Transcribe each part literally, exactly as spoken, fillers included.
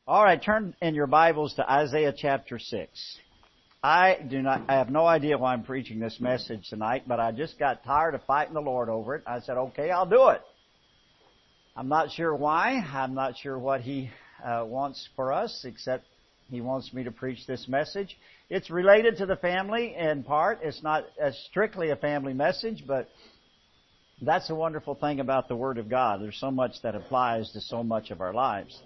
All right, turn in your Bibles to Isaiah chapter six. I do not, I have no idea why I'm preaching this message tonight, but I just got tired of fighting the Lord over it. I said, okay, I'll do it. I'm not sure why. I'm not sure what He uh, wants for us, except He wants me to preach this message. It's related to the family in part. It's not as strictly a family message, but that's a wonderful thing about the Word of God. There's so much that applies to so much of our lives.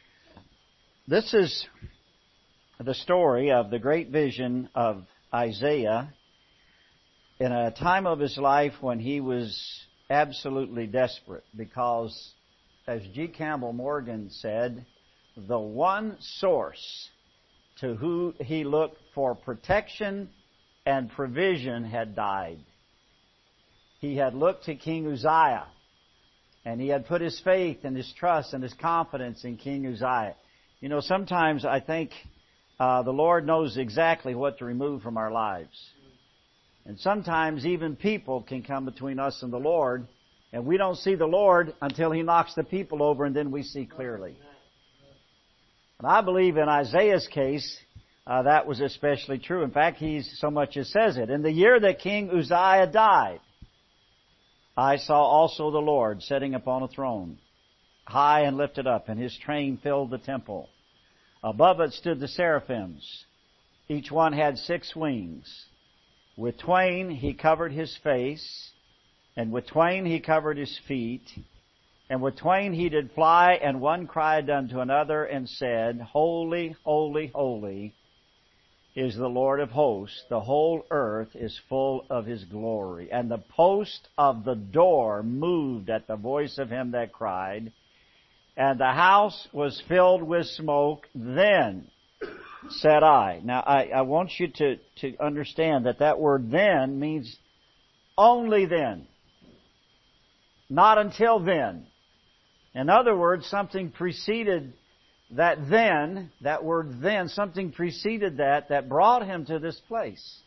This is the story of the great vision of Isaiah in a time of his life when he was absolutely desperate because, as G. Campbell Morgan said, the one source to who he looked for protection and provision had died. He had looked to King Uzziah, and he had put his faith and his trust and his confidence in King Uzziah. You know, sometimes I think uh, the Lord knows exactly what to remove from our lives. And sometimes even people can come between us and the Lord, and we don't see the Lord until He knocks the people over, and then we see clearly. And I believe in Isaiah's case, uh, that was especially true. In fact, he so much as says it. In the year that King Uzziah died, I saw also the Lord sitting upon a throne, high and lifted up, and His train filled the temple. Above it stood the seraphims. Each one had six wings. With twain He covered His face, and with twain He covered His feet, and with twain He did fly, and one cried unto another and said, Holy, holy, holy is the Lord of hosts. The whole earth is full of His glory. And the post of the door moved at the voice of him that cried, and the house was filled with smoke. Then said I. Now, I, I want you to, to understand that that word then means only then. Not until then. In other words, something preceded that then, that word then, something preceded that, that brought him to this place.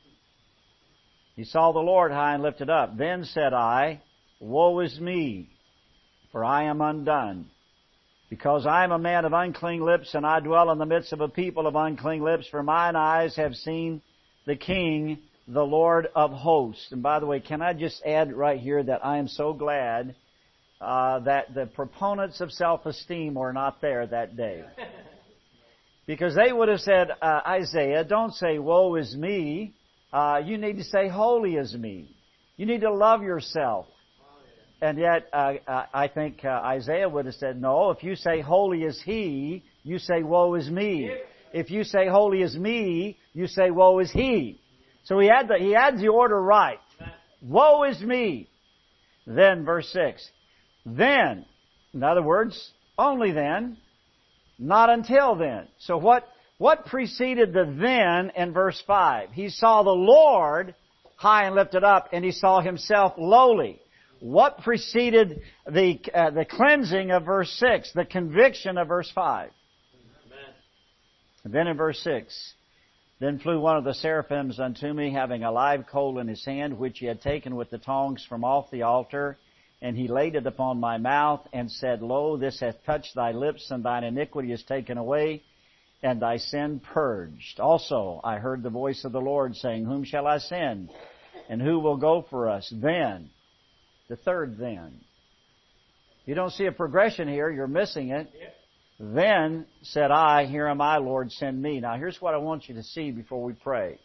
He saw the Lord high and lifted up. Then said I, Woe is me, for I am undone. Because I am a man of unclean lips, and I dwell in the midst of a people of unclean lips, for mine eyes have seen the King, the Lord of hosts. And by the way, can I just add right here that I am so glad uh, that the proponents of self-esteem were not there that day. Because they would have said, uh, Isaiah, don't say, woe is me. Uh, you need to say, holy is me. You need to love yourself. And yet, uh, I think uh, Isaiah would have said, no, if you say, holy is He, you say, woe is me. If you say, holy is me, you say, woe is He. So he had the, he had the order right. Woe is me. Then, verse six. Then, in other words, only then, not until then. So what, what preceded the then in verse five? He saw the Lord high and lifted up, and he saw Himself lowly. What preceded the uh, the cleansing of verse six, the conviction of verse five? Amen. And then in verse six, Then flew one of the seraphims unto me, having a live coal in his hand, which he had taken with the tongs from off the altar, and he laid it upon my mouth, and said, Lo, this hath touched thy lips, and thine iniquity is taken away, and thy sin purged. Also I heard the voice of the Lord saying, Whom shall I send? And who will go for us? Then, the third then. You don't see a progression here, you're missing it. Yep. Then said I, Here am I, Lord, send me. Now here's what I want you to see before we pray.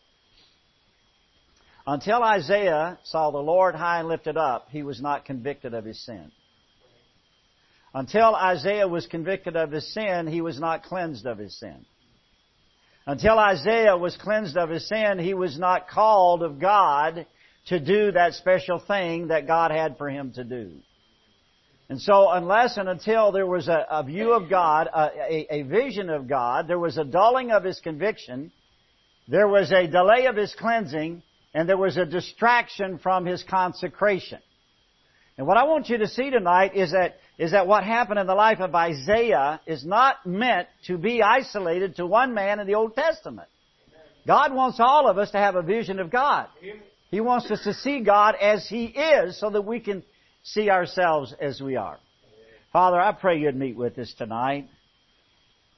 Until Isaiah saw the Lord high and lifted up, he was not convicted of his sin. Until Isaiah was convicted of his sin, he was not cleansed of his sin. Until Isaiah was cleansed of his sin, he was not called of God to do that special thing that God had for him to do. And so unless and until there was a, a view of God, a, a, a vision of God, there was a dulling of His conviction, there was a delay of His cleansing, and there was a distraction from His consecration. And what I want you to see tonight is that, is that what happened in the life of Isaiah is not meant to be isolated to one man in the Old Testament. God wants all of us to have a vision of God. He wants us to see God as He is so that we can see ourselves as we are. Father, I pray You'd meet with us tonight.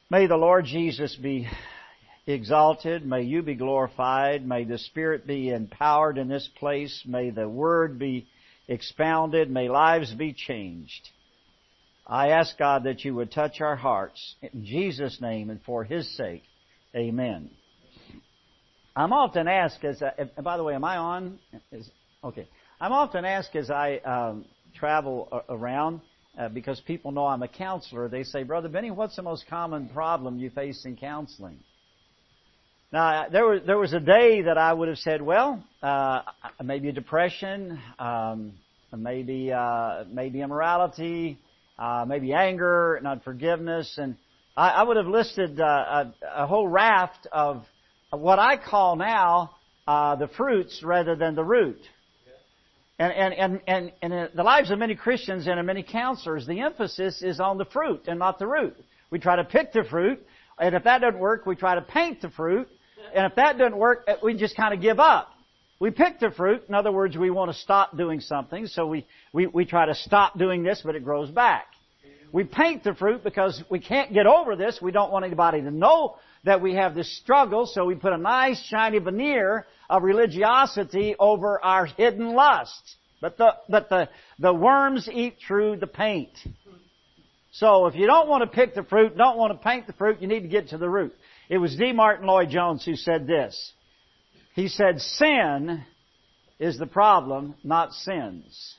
May the Lord Jesus be exalted. May you be glorified. May the Spirit be empowered in this place. May the Word be expounded. May lives be changed. I ask God that you would touch our hearts in Jesus' name and for His sake. Amen. I'm often asked, as I, and by the way, am I on? Is, okay. I'm often asked as I um, travel around, uh, because people know I'm a counselor, they say, Brother Benny, what's the most common problem you face in counseling? Now, there was, there was a day that I would have said, well, uh, maybe depression, um, maybe, uh, maybe immorality, uh, maybe anger and unforgiveness, and I, I would have listed uh, a, a whole raft of what I call now uh, the fruits rather than the root. And, and, and, and, and in the lives of many Christians and of many counselors, the emphasis is on the fruit and not the root. We try to pick the fruit, and if that doesn't work, we try to paint the fruit, and if that doesn't work, we just kind of give up. We pick the fruit. In other words, we want to stop doing something, so we, we, we try to stop doing this, but it grows back. We paint the fruit because we can't get over this. We don't want anybody to know that we have this struggle, so we put a nice shiny veneer of religiosity over our hidden lusts. But the, but the, the worms eat through the paint. So if you don't want to pick the fruit, don't want to paint the fruit, you need to get to the root. It was D. Martin Lloyd-Jones who said this. He said, sin is the problem, not sins.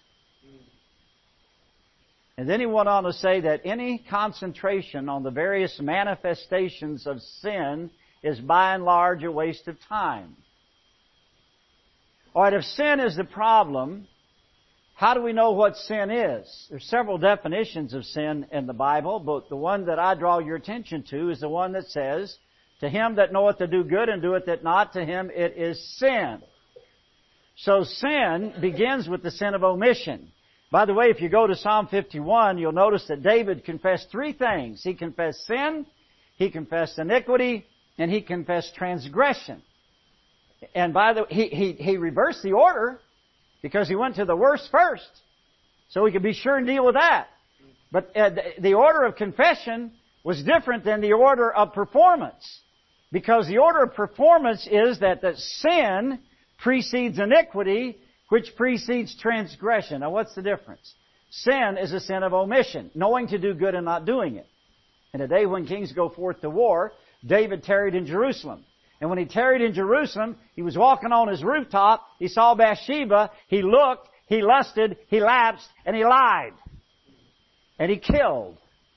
And then he went on to say that any concentration on the various manifestations of sin is by and large a waste of time. All right, if sin is the problem, how do we know what sin is? There's several definitions of sin in the Bible, but the one that I draw your attention to is the one that says, to him that knoweth to do good and doeth it not, to him it is sin. So sin begins with the sin of omission. By the way, if you go to Psalm fifty-one, you'll notice that David confessed three things. He confessed sin, he confessed iniquity, and he confessed transgression. And by the he he he reversed the order because he went to the worst first, so we could be sure and deal with that. But uh, the, the order of confession was different than the order of performance, because the order of performance is that the sin precedes iniquity, which precedes transgression. Now, what's the difference? Sin is a sin of omission, knowing to do good and not doing it. In a day when kings go forth to war, David tarried in Jerusalem. And when he tarried in Jerusalem, he was walking on his rooftop, he saw Bathsheba, he looked, he lusted, he lapsed, and he lied. And he killed.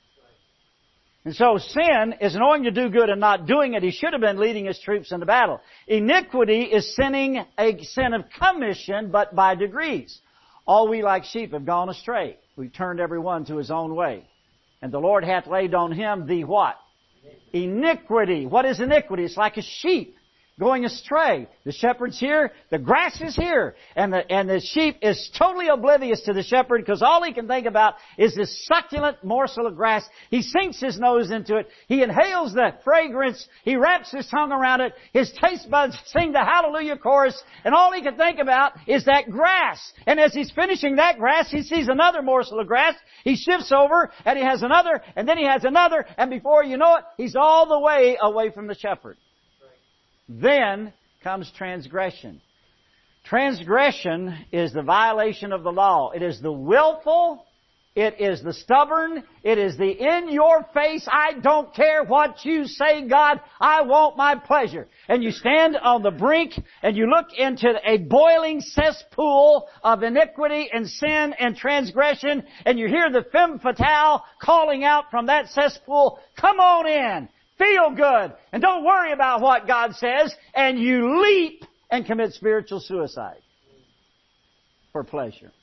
And so sin is knowing to do good and not doing it. He should have been leading his troops into battle. Iniquity is sinning a sin of commission, but by degrees. All we like sheep have gone astray. We've turned every one to his own way. And the Lord hath laid on him the what? Iniquity. What is iniquity? It's like a sheep going astray. The shepherd's here, the grass is here, and the, and the sheep is totally oblivious to the shepherd because all he can think about is this succulent morsel of grass. He sinks his nose into it. He inhales the fragrance. He wraps his tongue around it. His taste buds sing the hallelujah chorus, and all he can think about is that grass. And as he's finishing that grass, he sees another morsel of grass. He shifts over, and he has another, and then he has another, and before you know it, he's all the way away from the shepherd. Then comes transgression. Transgression is the violation of the law. It is the willful, it is the stubborn, it is the in-your-face, I don't care what you say, God, I want my pleasure. And you stand on the brink and you look into a boiling cesspool of iniquity and sin and transgression, and you hear the femme fatale calling out from that cesspool, come on in. Feel good, and don't worry about what God says, and you leap and commit spiritual suicide for pleasure.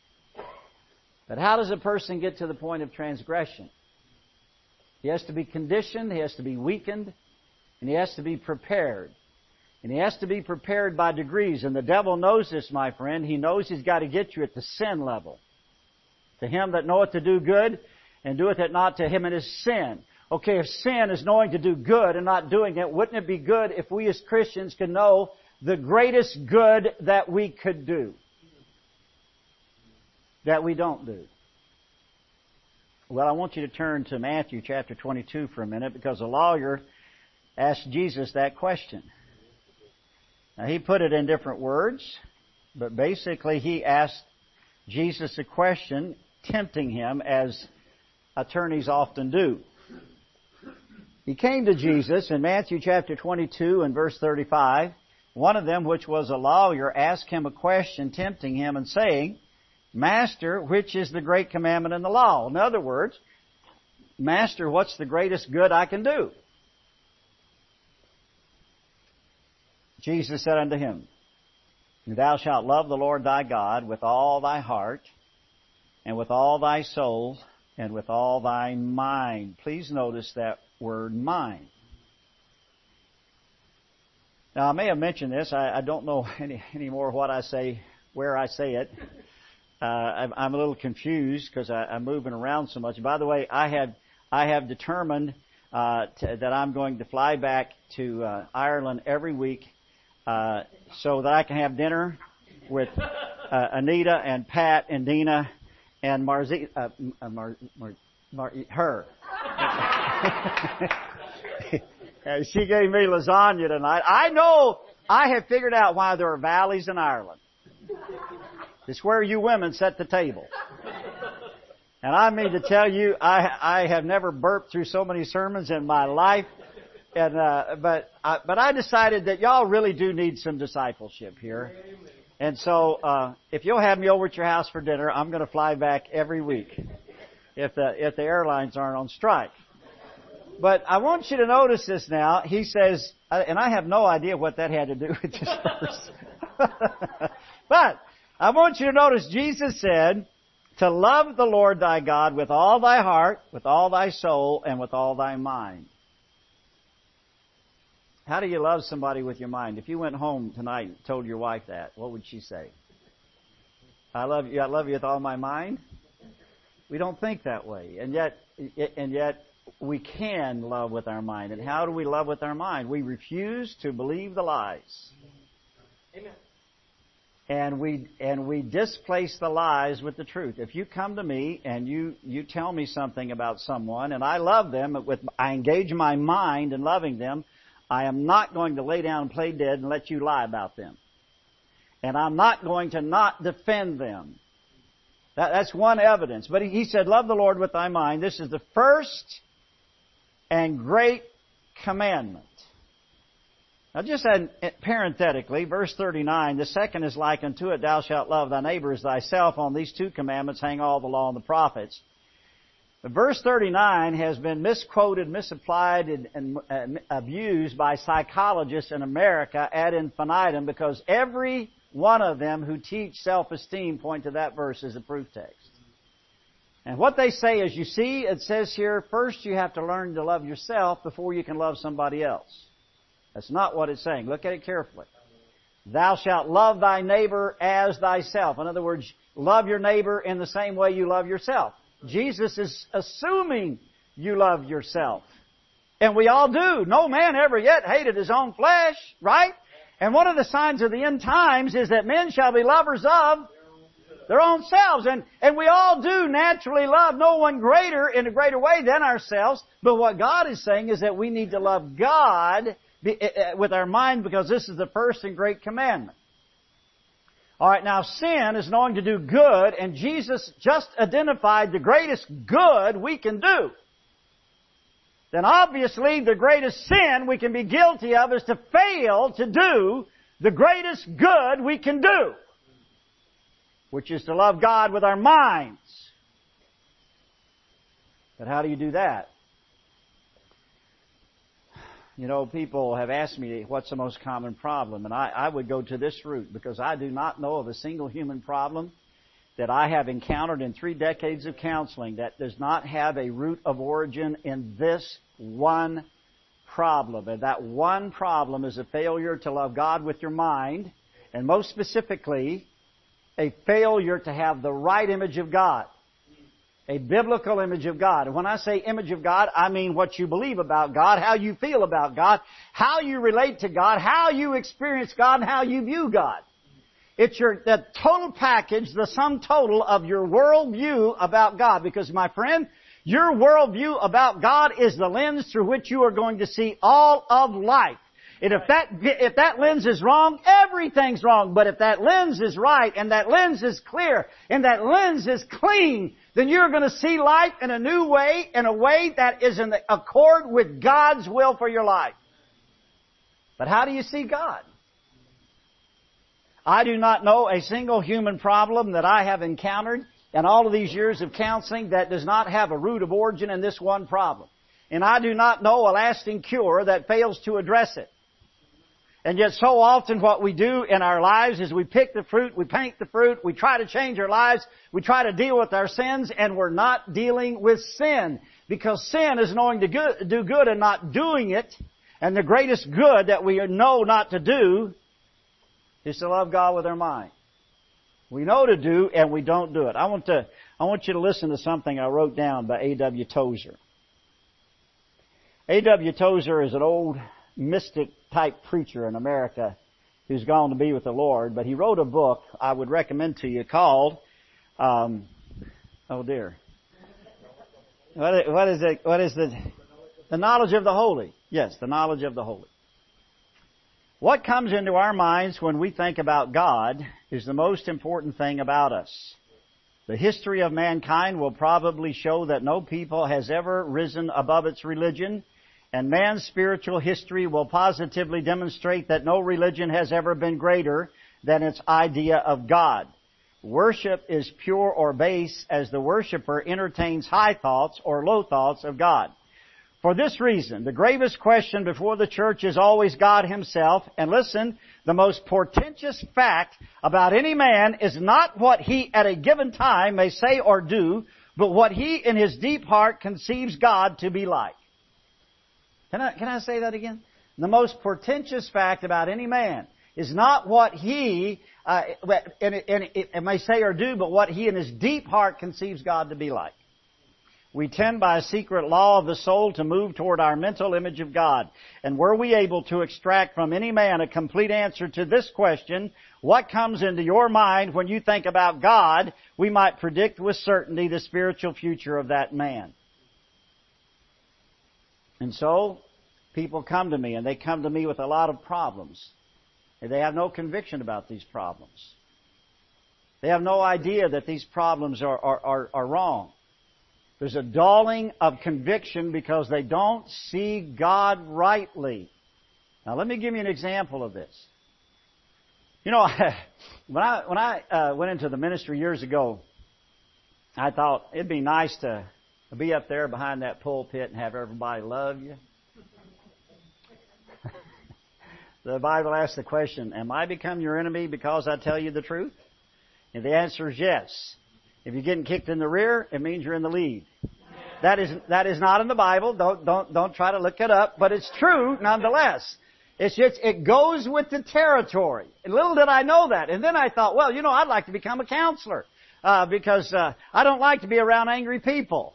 But how does a person get to the point of transgression? He has to be conditioned, he has to be weakened, and he has to be prepared. And he has to be prepared by degrees, and the devil knows this, my friend. He knows he's got to get you at the sin level. To him that knoweth to do good, and doeth it not, to him it is sin. Okay, if sin is knowing to do good and not doing it, wouldn't it be good if we as Christians could know the greatest good that we could do? That we don't do. Well, I want you to turn to Matthew chapter twenty-two for a minute, because a lawyer asked Jesus that question. Now, he put it in different words, but basically he asked Jesus a question, tempting him as attorneys often do. He came to Jesus in Matthew chapter twenty-two and verse thirty-five. One of them, which was a lawyer, asked him a question, tempting him and saying, Master, which is the great commandment in the law? In other words, Master, what's the greatest good I can do? Jesus said unto him, Thou shalt love the Lord thy God with all thy heart, and with all thy soul, and with all thy mind. Please notice that word mind. Now, I may have mentioned this. I, I don't know any, any more what I say, where I say it. Uh, I'm, I'm a little confused because I'm moving around so much. By the way, I have I have determined uh, to, that I'm going to fly back to uh, Ireland every week uh, so that I can have dinner with uh, Anita and Pat and Dina and Marzi, uh, Mar, Mar, Mar, her. She gave me lasagna tonight. I know I have figured out why there are valleys in Ireland. It's where you women set the table. And I mean to tell you, I I have never burped through so many sermons in my life. And uh, but I, but I decided that y'all really do need some discipleship here. And so uh, if you'll have me over at your house for dinner, I'm going to fly back every week if the if the airlines aren't on strike. But I want you to notice this now. He says, and I have no idea what that had to do with this verse. But I want you to notice Jesus said, to love the Lord thy God with all thy heart, with all thy soul, and with all thy mind. How do you love somebody with your mind? If you went home tonight and told your wife that, what would she say? I love you, I love you with all my mind? We don't think that way. And yet, and yet, we can love with our mind. And how do we love with our mind? We refuse to believe the lies. Amen. And we and we displace the lies with the truth. If you come to me and you, you tell me something about someone and I love them, with I engage my mind in loving them, I am not going to lay down and play dead and let you lie about them. And I'm not going to not defend them. That, that's one evidence. But he, he said, love the Lord with thy mind. This is the first and great commandment. Now just add, parenthetically, verse thirty-nine, the second is like unto it, thou shalt love thy neighbor as thyself. On these two commandments hang all the law and the prophets. But verse thirty-nine has been misquoted, misapplied, and, and uh, abused by psychologists in America ad infinitum, because every one of them who teach self-esteem point to that verse as a proof text. And what they say is, you see, it says here, first you have to learn to love yourself before you can love somebody else. That's not what it's saying. Look at it carefully. Thou shalt love thy neighbor as thyself. In other words, love your neighbor in the same way you love yourself. Jesus is assuming you love yourself. And we all do. No man ever yet hated his own flesh, right? And one of the signs of the end times is that men shall be lovers of their own selves. And, and we all do naturally love no one greater in a greater way than ourselves. But what God is saying is that we need to love God with our mind, because this is the first and great commandment. All right, now sin is knowing to do good, and Jesus just identified the greatest good we can do. Then obviously the greatest sin we can be guilty of is to fail to do the greatest good we can do, which is to love God with our minds. But how do you do that? You know, people have asked me what's the most common problem, and I, I would go to this route, because I do not know of a single human problem that I have encountered in three decades of counseling that does not have a root of origin in this one problem. And that one problem is a failure to love God with your mind, and most specifically, a failure to have the right image of God. A biblical image of God. And when I say image of God, I mean what you believe about God, how you feel about God, how you relate to God, how you experience God, and how you view God. It's your the total package, the sum total of your worldview about God. Because, my friend, Your worldview about God is the lens through which you are going to see all of life. And if that, if that lens is wrong, everything's wrong. But if that lens is right, and that lens is clear, and that lens is clean, then you're going to see life in a new way, in a way that is in accord with God's will for your life. But how do you see God? I do not know a single human problem that I have encountered in all of these years of counseling that does not have a root of origin in this one problem. And I do not know a lasting cure that fails to address it. And yet so often what we do in our lives is we pick the fruit, we paint the fruit, we try to change our lives, we try to deal with our sins, and we're not dealing with sin. Because sin is knowing to do good and not doing it. And the greatest good that we know not to do is to love God with our mind. We know to do and we don't do it. I want to, I want you to listen to something I wrote down by A W Tozer. A W Tozer is an old mystic type preacher in America who's gone to be with the Lord, but he wrote a book I would recommend to you called, um, oh dear, what, what is it? What is the the knowledge of the holy? Yes, the knowledge of the holy. What comes into our minds when we think about God is the most important thing about us. The history of mankind will probably show that no people has ever risen above its religion, and man's spiritual history will positively demonstrate that no religion has ever been greater than its idea of God. Worship is pure or base as the worshiper entertains high thoughts or low thoughts of God. For this reason, the gravest question before the church is always God Himself. And listen, the most portentous fact about any man is not what he at a given time may say or do, but what he in his deep heart conceives God to be like. Can I, can I say that again? The most portentous fact about any man is not what he uh, and, and, and may say or do, but what he in his deep heart conceives God to be like. We tend by a secret law of the soul to move toward our mental image of God. And were we able to extract from any man a complete answer to this question, what comes into your mind when you think about God, we might predict with certainty the spiritual future of that man. And so, people come to me, and they come to me with a lot of problems. And they have no conviction about these problems. They have no idea that these problems are, are, are, are wrong. There's a dulling of conviction because they don't see God rightly. Now, let me give you an example of this. You know, when I when I uh, went into the ministry years ago, I thought it'd be nice to be up there behind that pulpit and have everybody love you. The Bible asks the question, am I become your enemy because I tell you the truth? And the answer is yes. If you're getting kicked in the rear, it means you're in the lead. That is that is not in the Bible. Don't don't don't try to look it up, but it's true nonetheless. It's just it goes with the territory. And little did I know that. And then I thought, well, you know, I'd like to become a counselor uh, because uh, I don't like to be around angry people.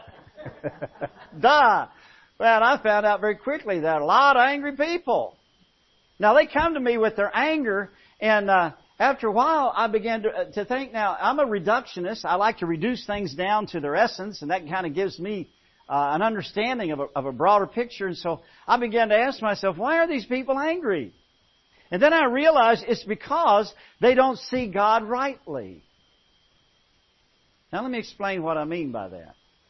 Duh. Well, I found out very quickly that a lot of angry people. Now they come to me with their anger, and uh, after a while, I began to, uh, to think, now, I'm a reductionist. I like to reduce things down to their essence, and that kind of gives me uh, an understanding of a, of a broader picture. And so I began to ask myself, why are these people angry? And then I realized it's because they don't see God rightly. Now, let me explain what I mean by that.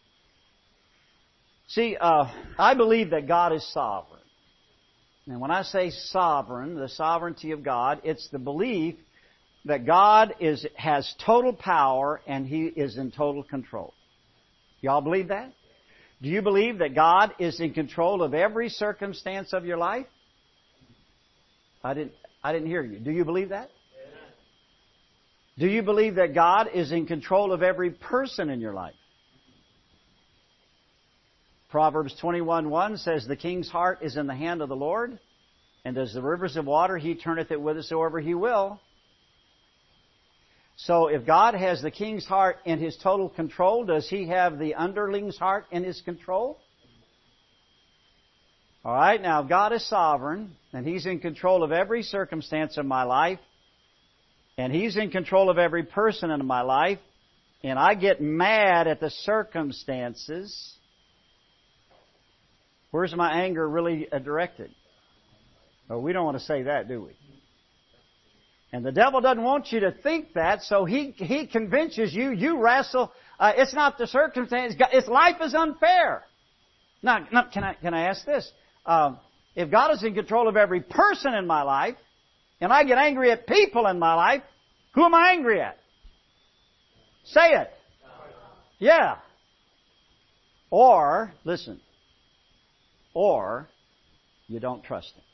See, uh, I believe that God is sovereign. And when I say sovereign, the sovereignty of God, it's the belief that God is has total power and He is in total control. Y'all believe that? Do you believe that God is in control of every circumstance of your life? I didn't I didn't hear you. Do you believe that? Do you believe that God is in control of every person in your life? Proverbs twenty-one one says, the king's heart is in the hand of the Lord, and as the rivers of water, He turneth it whithersoever He will. So if God has the king's heart in His total control, does He have the underling's heart in His control? All right, now if God is sovereign, and He's in control of every circumstance of my life, and He's in control of every person in my life, and I get mad at the circumstances, where's my anger really directed? Well, we don't want to say that, do we? And the devil doesn't want you to think that, so he he convinces you, you wrestle. Uh, it's not the circumstance. It's life is unfair. Now, now can I can I ask this? Um, if God is in control of every person in my life, and I get angry at people in my life, who am I angry at? Say it. Yeah. Or, listen, or you don't trust Him.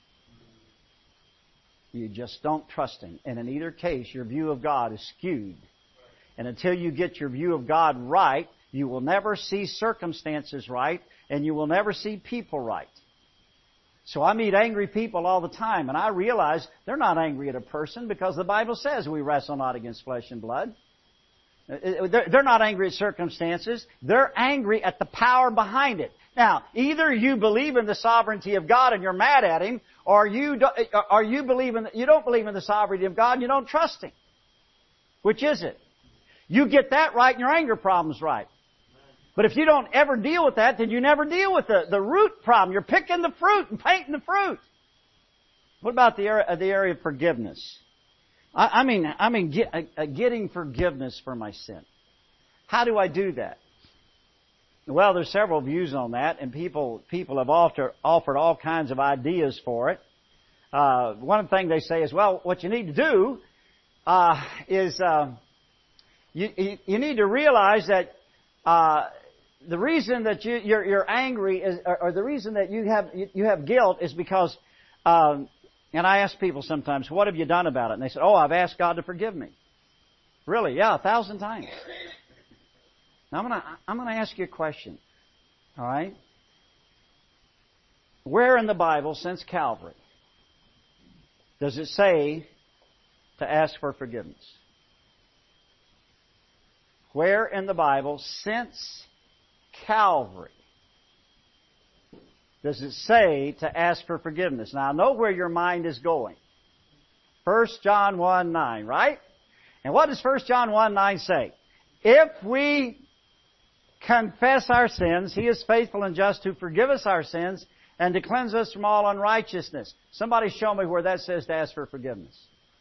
You just don't trust Him. And in either case, your view of God is skewed. And until you get your view of God right, you will never see circumstances right, and you will never see people right. So I meet angry people all the time, and I realize they're not angry at a person because the Bible says we wrestle not against flesh and blood. They're not angry at circumstances. They're angry at the power behind it. Now, either you believe in the sovereignty of God and you're mad at Him, or you don't, or you believe in, you don't believe in the sovereignty of God and you don't trust Him. Which is it? You get that right and your anger problem's right. But if you don't ever deal with that, then you never deal with the, the root problem. You're picking the fruit and painting the fruit. What about the area, the area of forgiveness? I, I mean, I mean, get, uh, getting forgiveness for my sin. How do I do that? Well, there's several views on that, and people people have offered offered all kinds of ideas for it. Uh, one thing they say is, well, what you need to do uh, is uh, you, you you need to realize that uh, the reason that you you're, you're angry is, or, or the reason that you have you, you have guilt is because. Um, and I ask people sometimes, what have you done about it? And they say, oh, I've asked God to forgive me. Really? Yeah, a thousand times. Now, I'm going to I'm going to ask you a question. All right? Where in the Bible, since Calvary, does it say to ask for forgiveness? Where in the Bible, since Calvary, does it say to ask for forgiveness? Now, I know where your mind is going. First John one nine, right? And what does First John one nine say? If we confess our sins, He is faithful and just to forgive us our sins and to cleanse us from all unrighteousness. Somebody show me where that says to ask for forgiveness.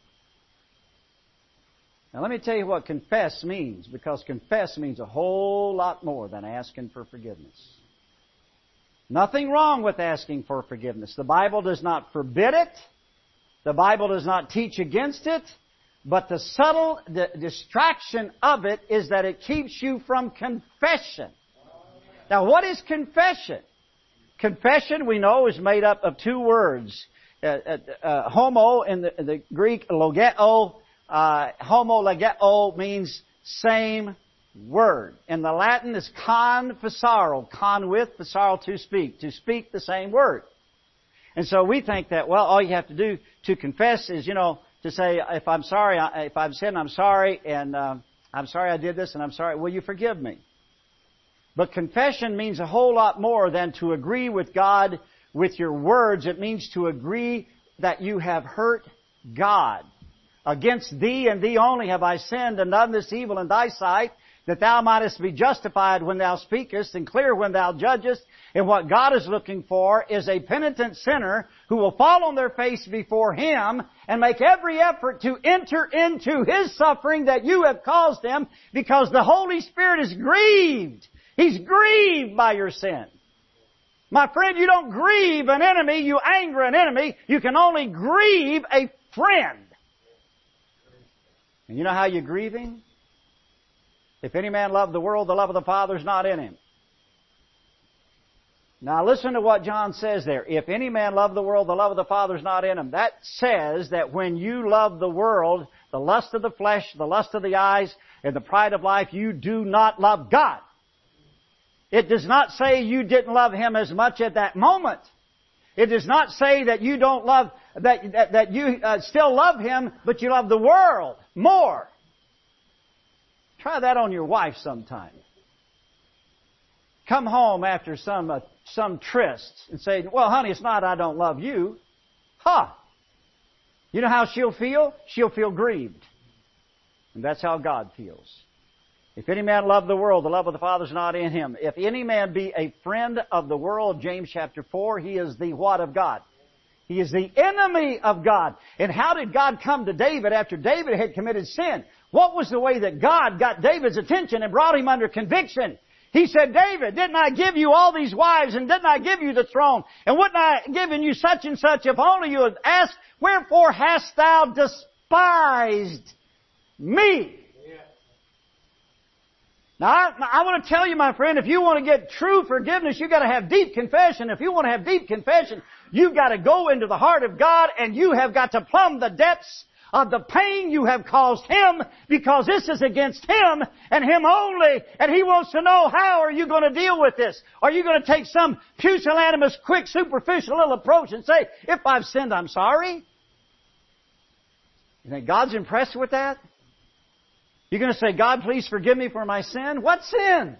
Now let me tell you what confess means, because confess means a whole lot more than asking for forgiveness. Nothing wrong with asking for forgiveness. The Bible does not forbid it. The Bible does not teach against it. But the subtle the distraction of it is that it keeps you from confession. Now, what is confession? Confession, we know, is made up of two words. Uh, uh, uh, homo in the, in the Greek, logeo. Uh, homo logeo means same word. In the Latin, it's confessaro. Con with, facaro to speak. To speak the same word. And so we think that, well, all you have to do to confess is, you know, to say, if I'm sorry, if I've sinned, I'm sorry, and uh, I'm sorry I did this, and I'm sorry, will you forgive me? But confession means a whole lot more than to agree with God with your words. It means to agree that you have hurt God. Against Thee and Thee only have I sinned and done this evil in Thy sight, that Thou mightest be justified when Thou speakest and clear when Thou judgest. And what God is looking for is a penitent sinner who will fall on their face before Him and make every effort to enter into His suffering that you have caused Him, because the Holy Spirit is grieved. He's grieved by your sin. My friend, you don't grieve an enemy, you anger an enemy. You can only grieve a friend. And you know how you grieve Him? If any man love the world, the love of the Father is not in him. Now listen to what John says there. If any man love the world, the love of the Father is not in him. That says that when you love the world, the lust of the flesh, the lust of the eyes, and the pride of life, you do not love God. It does not say you didn't love Him as much at that moment. It does not say that you don't love, that, that, that you uh, still love Him, but you love the world more. Try that on your wife sometime. Come home after some uh, some tryst and say, well, honey, it's not I don't love you. Huh. You know how she'll feel? She'll feel grieved. And that's how God feels. If any man love the world, the love of the Father is not in him. If any man be a friend of the world, James chapter four, he is the what of God? He is the enemy of God. And how did God come to David after David had committed sin? What was the way that God got David's attention and brought him under conviction? He said, David, didn't I give you all these wives, and didn't I give you the throne? And wouldn't I have given you such and such if only you had asked, wherefore hast thou despised me? Now, I, I want to tell you, my friend, if you want to get true forgiveness, you've got to have deep confession. If you want to have deep confession, you've got to go into the heart of God, and you have got to plumb the depths of the pain you have caused Him, because this is against Him and Him only, and He wants to know, how are you going to deal with this? Are you going to take some pusillanimous, quick, superficial little approach and say, if I've sinned, I'm sorry? You think God's impressed with that? You're going to say, God, please forgive me for my sin? What sin?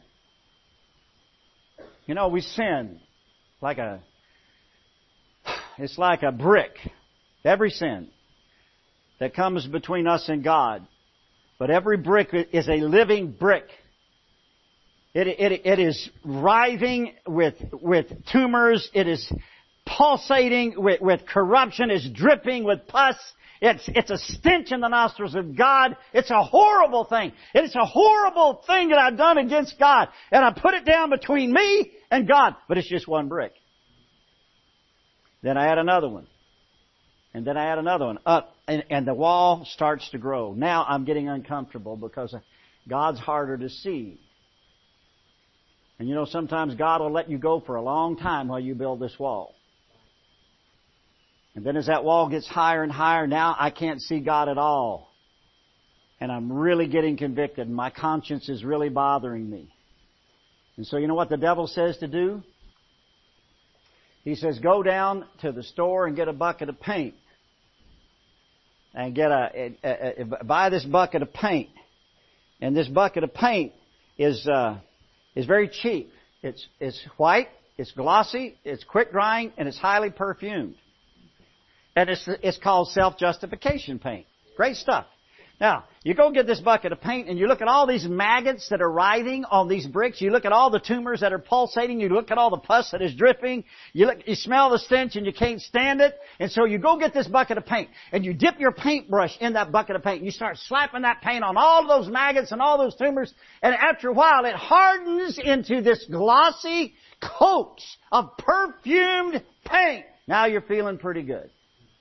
You know, we sin like a, it's like a brick. Every sin that comes between us and God. But every brick is a living brick. It, it, it is writhing with, with tumors. It is pulsating with, with corruption. It's dripping with pus. It's, it's a stench in the nostrils of God. It's a horrible thing. It's a horrible thing that I've done against God. And I put it down between me and God. But it's just one brick. Then I add another one. And then I add another one. Up. And, and the wall starts to grow. Now I'm getting uncomfortable because God's harder to see. And you know, sometimes God will let you go for a long time while you build this wall. And then as that wall gets higher and higher, now I can't see God at all. And I'm really getting convicted. And my conscience is really bothering me. And so you know what the devil says to do? He says, go down to the store and get a bucket of paint. And get a, a, a, a buy this bucket of paint. And this bucket of paint is uh, is very cheap. It's it's white, it's glossy, it's quick drying, and it's highly perfumed. And it's it's called self-justification paint. Great stuff. Now, you go get this bucket of paint and you look at all these maggots that are writhing on these bricks. You look at all the tumors that are pulsating. You look at all the pus that is dripping. You look, you smell the stench and you can't stand it. And so you go get this bucket of paint and you dip your paintbrush in that bucket of paint. And you start slapping that paint on all of those maggots and all those tumors. And after a while, it hardens into this glossy coat of perfumed paint. Now you're feeling pretty good.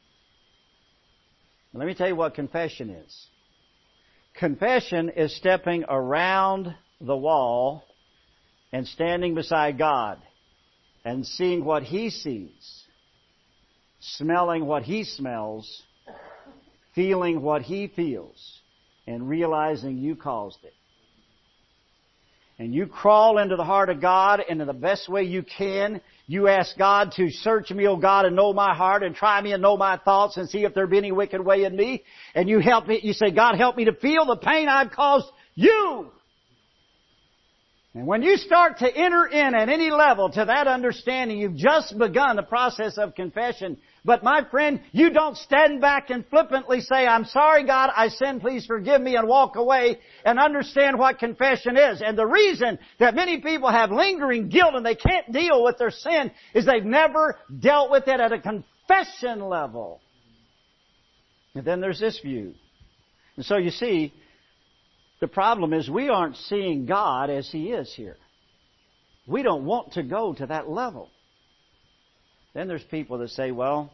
Let me tell you what confession is. Confession is stepping around the wall and standing beside God and seeing what He sees, smelling what He smells, feeling what He feels, and realizing you caused it. And you crawl into the heart of God, and in the best way you can, you ask God to search me, O God, and know my heart, and try me and know my thoughts, and see if there be any wicked way in me. And you help me, you say, God, help me to feel the pain I've caused you. And when you start to enter in at any level to that understanding, you've just begun the process of confession. But my friend, you don't stand back and flippantly say, I'm sorry, God, I sin, please forgive me, and walk away and understand what confession is. And the reason that many people have lingering guilt and they can't deal with their sin is they've never dealt with it at a confession level. And then there's this view. And so you see, the problem is we aren't seeing God as He is here. We don't want to go to that level. Then there's people that say, well,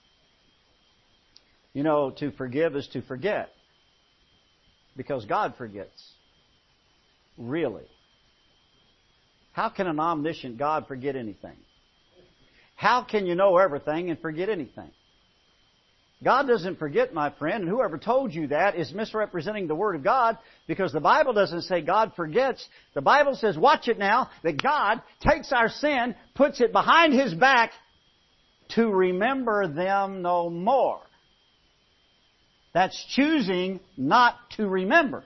you know, to forgive is to forget. Because God forgets. Really? How can an omniscient God forget anything? How can you know everything and forget anything? God doesn't forget, my friend, and whoever told you that is misrepresenting the Word of God, because the Bible doesn't say God forgets. The Bible says, watch it now, that God takes our sin, puts it behind His back to remember them no more. That's choosing not to remember.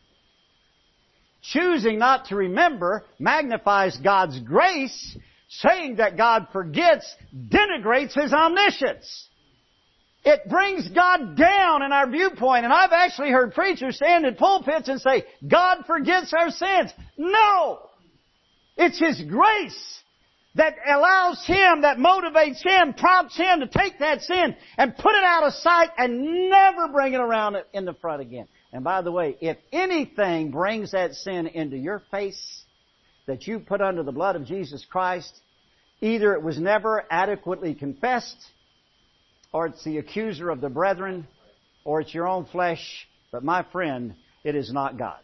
Choosing not to remember magnifies God's grace. Saying that God forgets denigrates His omniscience. It brings God down in our viewpoint. And I've actually heard preachers stand in pulpits and say, God forgets our sins. No! It's His grace that allows Him, that motivates Him, prompts Him to take that sin and put it out of sight and never bring it around in the front again. And by the way, if anything brings that sin into your face that you put under the blood of Jesus Christ, either it was never adequately confessed, or it's the accuser of the brethren, or it's your own flesh. But my friend, it is not God.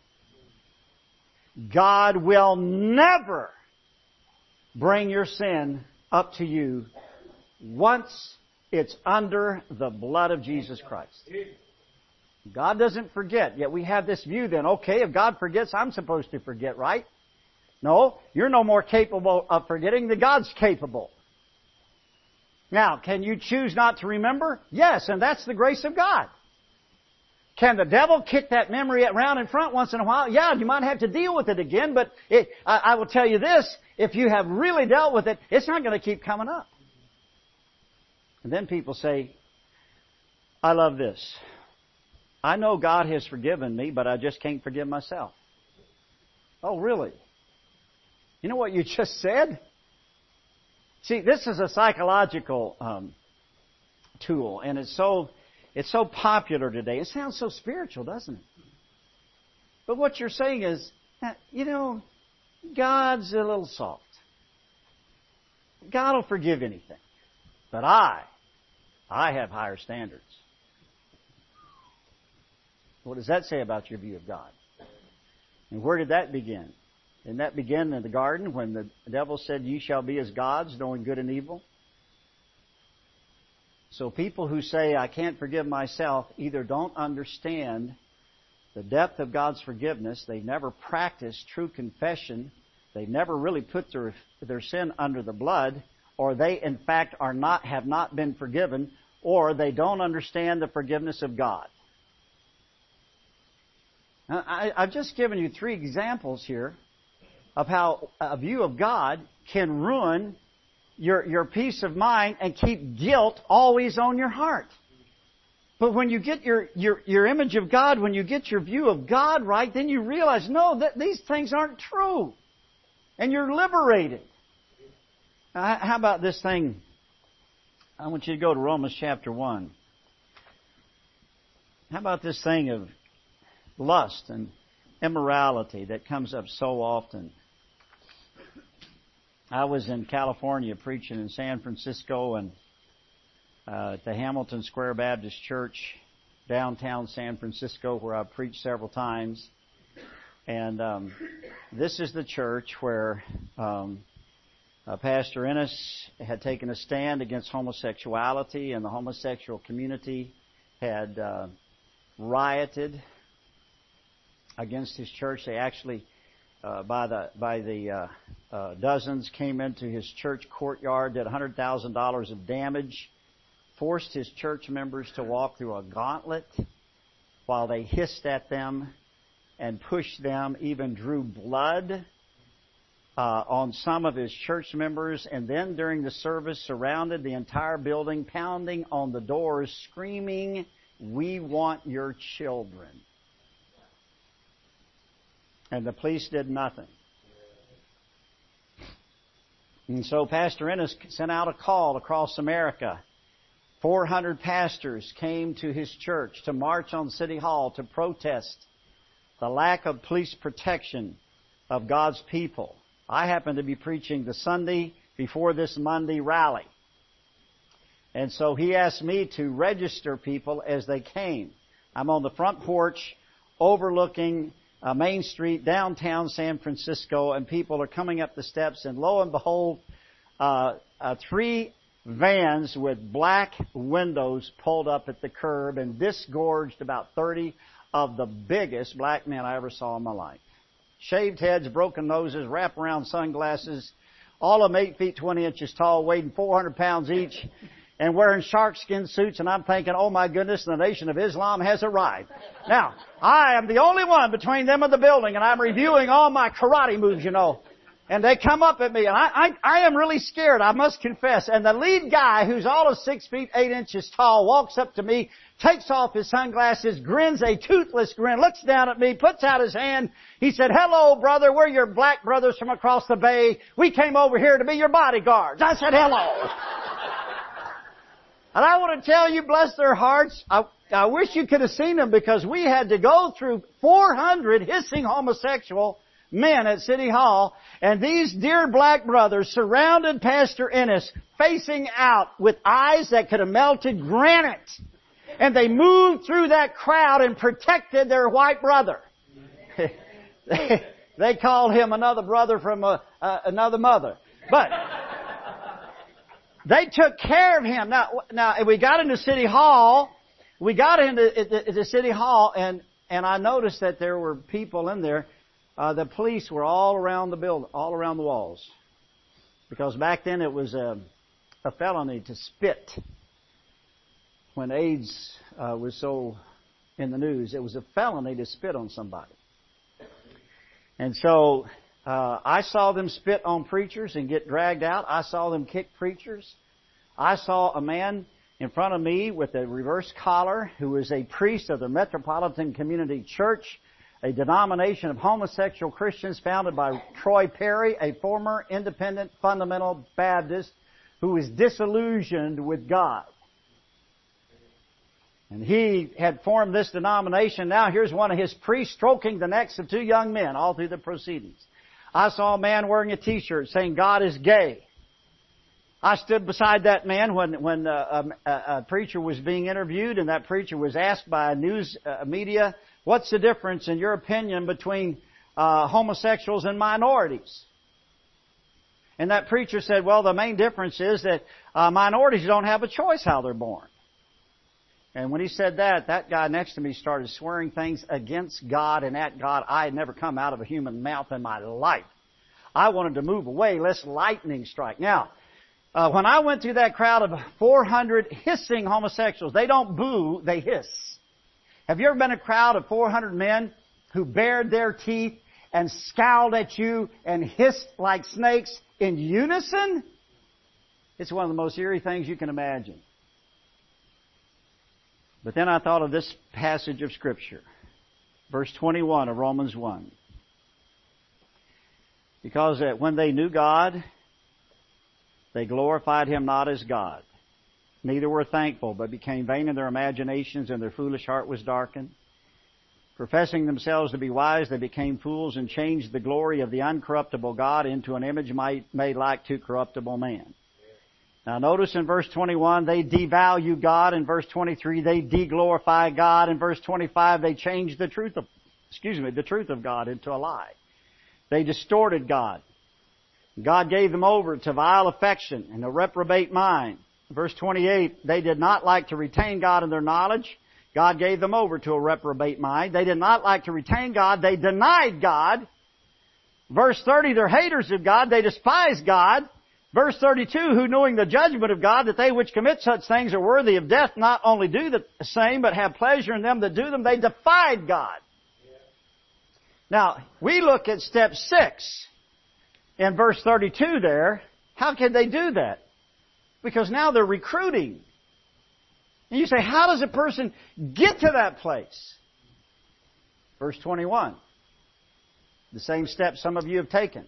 God will never bring your sin up to you once it's under the blood of Jesus Christ. God doesn't forget. Yet we have this view then, okay, if God forgets, I'm supposed to forget, right? No, you're no more capable of forgetting than God's capable. Now, can you choose not to remember? Yes, and that's the grace of God. Can the devil kick that memory around in front once in a while? Yeah, you might have to deal with it again, but it, I, I will tell you this, if you have really dealt with it, it's not going to keep coming up. And then people say, I love this. I know God has forgiven me, but I just can't forgive myself. Oh, really? You know what you just said? See, this is a psychological um, tool, and it's so it's so popular today. It sounds so spiritual, doesn't it? But what you're saying is, you know, God's a little soft. God will forgive anything. But I, I have higher standards. What does that say about your view of God? And where did that begin? Didn't that begin in the garden when the devil said, "You shall be as gods, knowing good and evil"? So people who say, "I can't forgive myself," either don't understand the depth of God's forgiveness, they've never practiced true confession, they've never really put their, their sin under the blood, or they in fact are not have not been forgiven, or they don't understand the forgiveness of God. Now, I, I've just given you three examples here of how a view of God can ruin your, your peace of mind and keep guilt always on your heart. But when you get your, your, your image of God, when you get your view of God right, then you realize, no, that these things aren't true. And you're liberated. Now, how about this thing? I want you to go to Romans chapter one. How about this thing of lust and immorality that comes up so often? I was in California preaching in San Francisco and uh, at the Hamilton Square Baptist Church, downtown San Francisco, where I've preached several times. And um, this is the church where um, uh, Pastor Ennis had taken a stand against homosexuality, and the homosexual community had uh, rioted against his church. They actually, uh, by the by the uh, uh, dozens, came into his church courtyard, did one hundred thousand dollars of damage, forced his church members to walk through a gauntlet while they hissed at them and pushed them, even drew blood uh, on some of his church members, and then during the service surrounded the entire building, pounding on the doors, screaming, "We want your children." And the police did nothing. And so Pastor Ennis sent out a call across America. four hundred pastors came to his church to march on City Hall to protest the lack of police protection of God's people. I happened to be preaching the Sunday before this Monday rally. And so he asked me to register people as they came. I'm on the front porch overlooking uh, Main Street, downtown San Francisco, and people are coming up the steps, and lo and behold, uh, uh, three vans with black windows pulled up at the curb and disgorged about thirty of the biggest black men I ever saw in my life. Shaved heads, broken noses, wraparound sunglasses, all of them eight feet twenty inches tall, weighing four hundred pounds each, and wearing shark skin suits. And I'm thinking, oh my goodness, the Nation of Islam has arrived. Now, I am the only one between them and the building, and I'm reviewing all my karate moves, you know. And they come up at me, and I, I, I am really scared, I must confess. And the lead guy, who's all of six feet, eight inches tall, walks up to me, takes off his sunglasses, grins a toothless grin, looks down at me, puts out his hand. He said, "Hello, brother, we're your black brothers from across the bay. We came over here to be your bodyguards." I said, "Hello." And I want to tell you, bless their hearts, I, I wish you could have seen them, because we had to go through four hundred hissing homosexual men at City Hall, and these dear black brothers surrounded Pastor Ennis, facing out with eyes that could have melted granite. And they moved through that crowd and protected their white brother. they, they called him another brother from a, uh, another mother. But they took care of him. Now, now we got into City Hall. We got into the, the City Hall, and, and I noticed that there were people in there. Uh, the police were all around the building, all around the walls. Because back then it was a, a felony to spit. When AIDS uh, was so in the news, it was a felony to spit on somebody. And so uh, I saw them spit on preachers and get dragged out. I saw them kick preachers. I saw a man in front of me with a reverse collar who was a priest of the Metropolitan Community Church, a denomination of homosexual Christians founded by Troy Perry, a former independent fundamental Baptist who was disillusioned with God. And he had formed this denomination. Now here's one of his priests stroking the necks of two young men all through the proceedings. I saw a man wearing a t-shirt saying, "God is gay." I stood beside that man when, when uh, a, a preacher was being interviewed, and that preacher was asked by a news uh, media, "What's the difference in your opinion between uh, homosexuals and minorities?" And that preacher said, "Well, the main difference is that uh, minorities don't have a choice how they're born." And when he said that, that guy next to me started swearing things against God and at God I had never come out of a human mouth in my life. I wanted to move away lest lightning strike. Now, uh, when I went through that crowd of four hundred hissing homosexuals, they don't boo, they hiss. Have you ever been in a crowd of four hundred men who bared their teeth and scowled at you and hissed like snakes in unison? It's one of the most eerie things you can imagine. But then I thought of this passage of Scripture, verse twenty-one of Romans one. Because that when they knew God, they glorified Him not as God. Neither were thankful, but became vain in their imaginations, and their foolish heart was darkened. Professing themselves to be wise, they became fools and changed the glory of the uncorruptible God into an image made like to corruptible man. Now notice in verse twenty-one, they devalue God. In verse twenty-three, they de-glorify God. In verse twenty-five, they changed the truth of, excuse me, the truth of God into a lie. They distorted God. God gave them over to vile affection and a reprobate mind. Verse twenty-eight, they did not like to retain God in their knowledge. God gave them over to a reprobate mind. They did not like to retain God. They denied God. Verse thirty, they're haters of God. They despise God. Verse thirty-two, who knowing the judgment of God, that they which commit such things are worthy of death, not only do the same, but have pleasure in them that do them, they defied God. Yeah. Now, we look at step six in verse thirty-two there. How can they do that? Because now they're recruiting. And you say, how does a person get to that place? Verse twenty-one. The same step some of you have taken.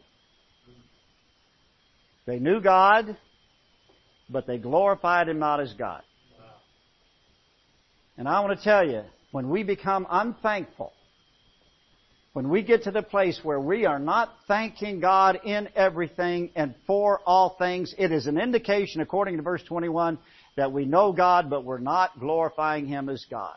They knew God, but they glorified Him not as God. And I want to tell you, when we become unthankful, when we get to the place where we are not thanking God in everything and for all things, it is an indication, according to verse twenty-one, that we know God, but we're not glorifying Him as God.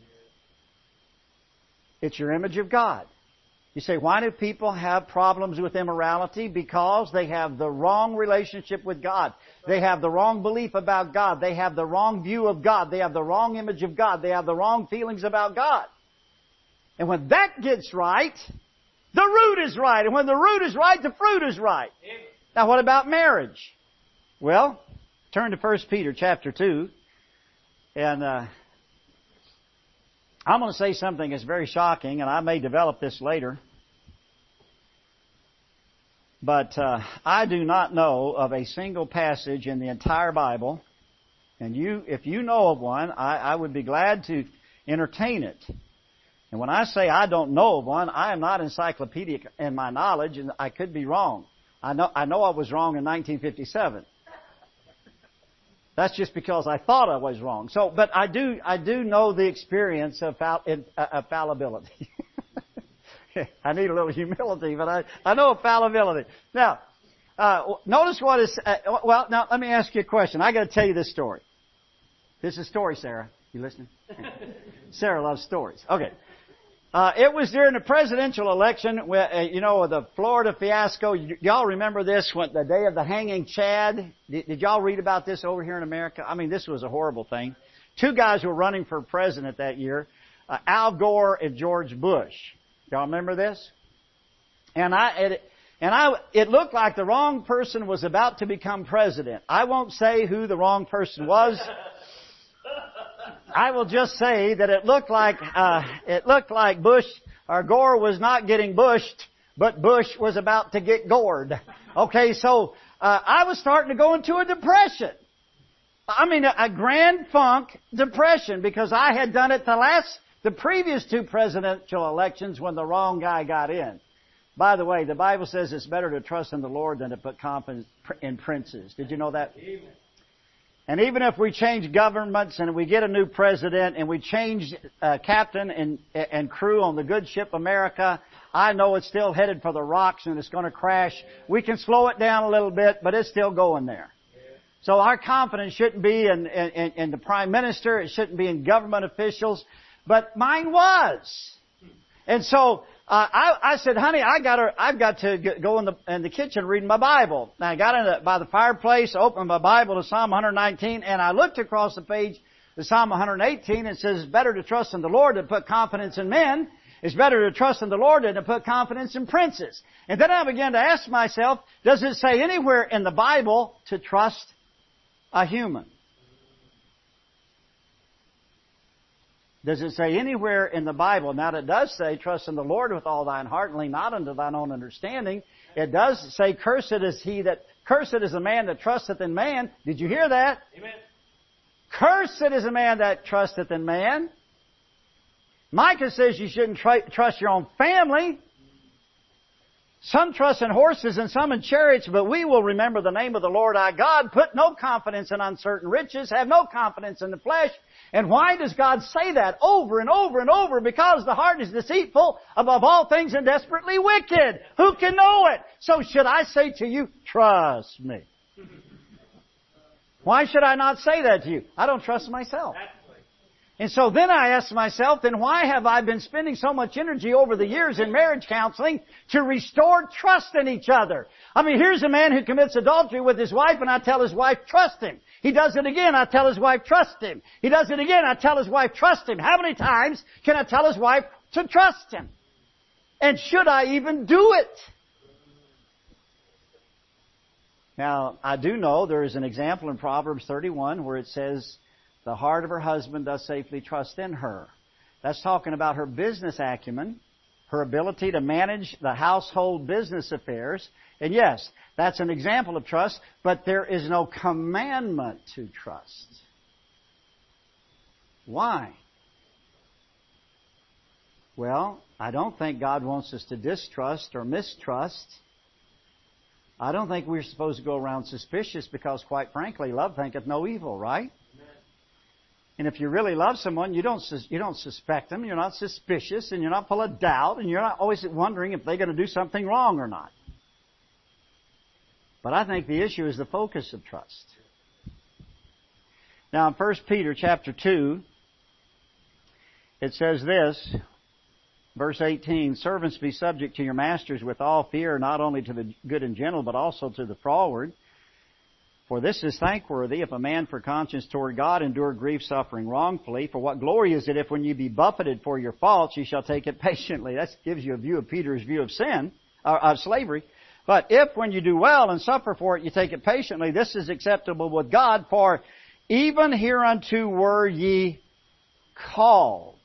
It's your image of God. You say, why do people have problems with immorality? Because they have the wrong relationship with God. They have the wrong belief about God. They have the wrong view of God. They have the wrong image of God. They have the wrong feelings about God. And when that gets right, the root is right. And when the root is right, the fruit is right. Now what about marriage? Well, turn to First Peter chapter two. And uh, I'm going to say something that's very shocking, and I may develop this later. But uh, I do not know of a single passage in the entire Bible, and you, if you know of one, I, I would be glad to entertain it. And when I say I don't know of one, I am not encyclopedic in my knowledge, and I could be wrong. I know I know I was wrong in nineteen fifty-seven. That's just because I thought I was wrong. So, but I do I do know the experience of, fall, of fallibility. I need a little humility, but I, I know fallibility. Now, uh, notice what is, uh, well, now let me ask you a question. I got to tell you this story. This is a story, Sarah. You listening? Sarah loves stories. Okay. Uh, it was during the presidential election, where, uh, you know, the Florida fiasco. Y- y'all remember this, when the day of the hanging Chad? Did, did y'all read about this over here in America? I mean, this was a horrible thing. Two guys were running for president that year, uh, Al Gore and George Bush. Y'all remember this? And I, it, and I, it looked like the wrong person was about to become president. I won't say who the wrong person was. I will just say that it looked like, uh, it looked like Bush, or Gore was not getting bushed, but Bush was about to get gored. Okay, so, uh, I was starting to go into a depression. I mean, a, a grand funk depression, because I had done it the last The previous two presidential elections when the wrong guy got in. By the way, the Bible says it's better to trust in the Lord than to put confidence in princes. Did you know that? Amen. And even if we change governments and we get a new president and we change uh, captain and, and crew on the good ship America, I know it's still headed for the rocks and it's going to crash. We can slow it down a little bit, but it's still going there. So our confidence shouldn't be in, in, in the prime minister. It shouldn't be in government officials. But mine was. And so, uh, I, I said, honey, I gotta, I've got to go in the, in the kitchen reading my Bible. And I got in the, by the fireplace, opened my Bible to Psalm one nineteen, and I looked across the page to Psalm one eighteen, and it says, it's better to trust in the Lord than to put confidence in men. It's better to trust in the Lord than to put confidence in princes. And then I began to ask myself, does it say anywhere in the Bible to trust a human? Does it say anywhere in the Bible? Now, it does say, trust in the Lord with all thine heart and lean not unto thine own understanding. It does say, cursed is he that, cursed is the man that trusteth in man. Did you hear that? Amen. Cursed is the man that trusteth in man. Micah says you shouldn't tr- trust your own family. Some trust in horses and some in chariots, but we will remember the name of the Lord our God. Put no confidence in uncertain riches. Have no confidence in the flesh. And why does God say that over and over and over? Because the heart is deceitful above all things and desperately wicked. Who can know it? So should I say to you, trust me? Why should I not say that to you? I don't trust myself. And so then I asked myself, then why have I been spending so much energy over the years in marriage counseling to restore trust in each other? I mean, here's a man who commits adultery with his wife, and I tell his wife, trust him. He does it again, I tell his wife, trust him. He does it again, I tell his wife, trust him. How many times can I tell his wife to trust him? And should I even do it? Now, I do know there is an example in Proverbs thirty-one where it says, the heart of her husband does safely trust in her. That's talking about her business acumen, her ability to manage the household business affairs. And yes, that's an example of trust, but there is no commandment to trust. Why? Well, I don't think God wants us to distrust or mistrust. I don't think we're supposed to go around suspicious because, quite frankly, love thinketh no evil, right? And if you really love someone, you don't you don't suspect them, you're not suspicious, and you're not full of doubt, and you're not always wondering if they're going to do something wrong or not. But I think the issue is the focus of trust. Now, in First Peter chapter two, it says this, verse eighteen, servants, be subject to your masters with all fear, not only to the good and gentle, but also to the froward. For this is thankworthy, if a man for conscience toward God endure grief suffering wrongfully. For what glory is it if when you be buffeted for your faults, you shall take it patiently? That gives you a view of Peter's view of sin, uh, of slavery. But if when you do well and suffer for it, you take it patiently, this is acceptable with God. For even hereunto were ye called.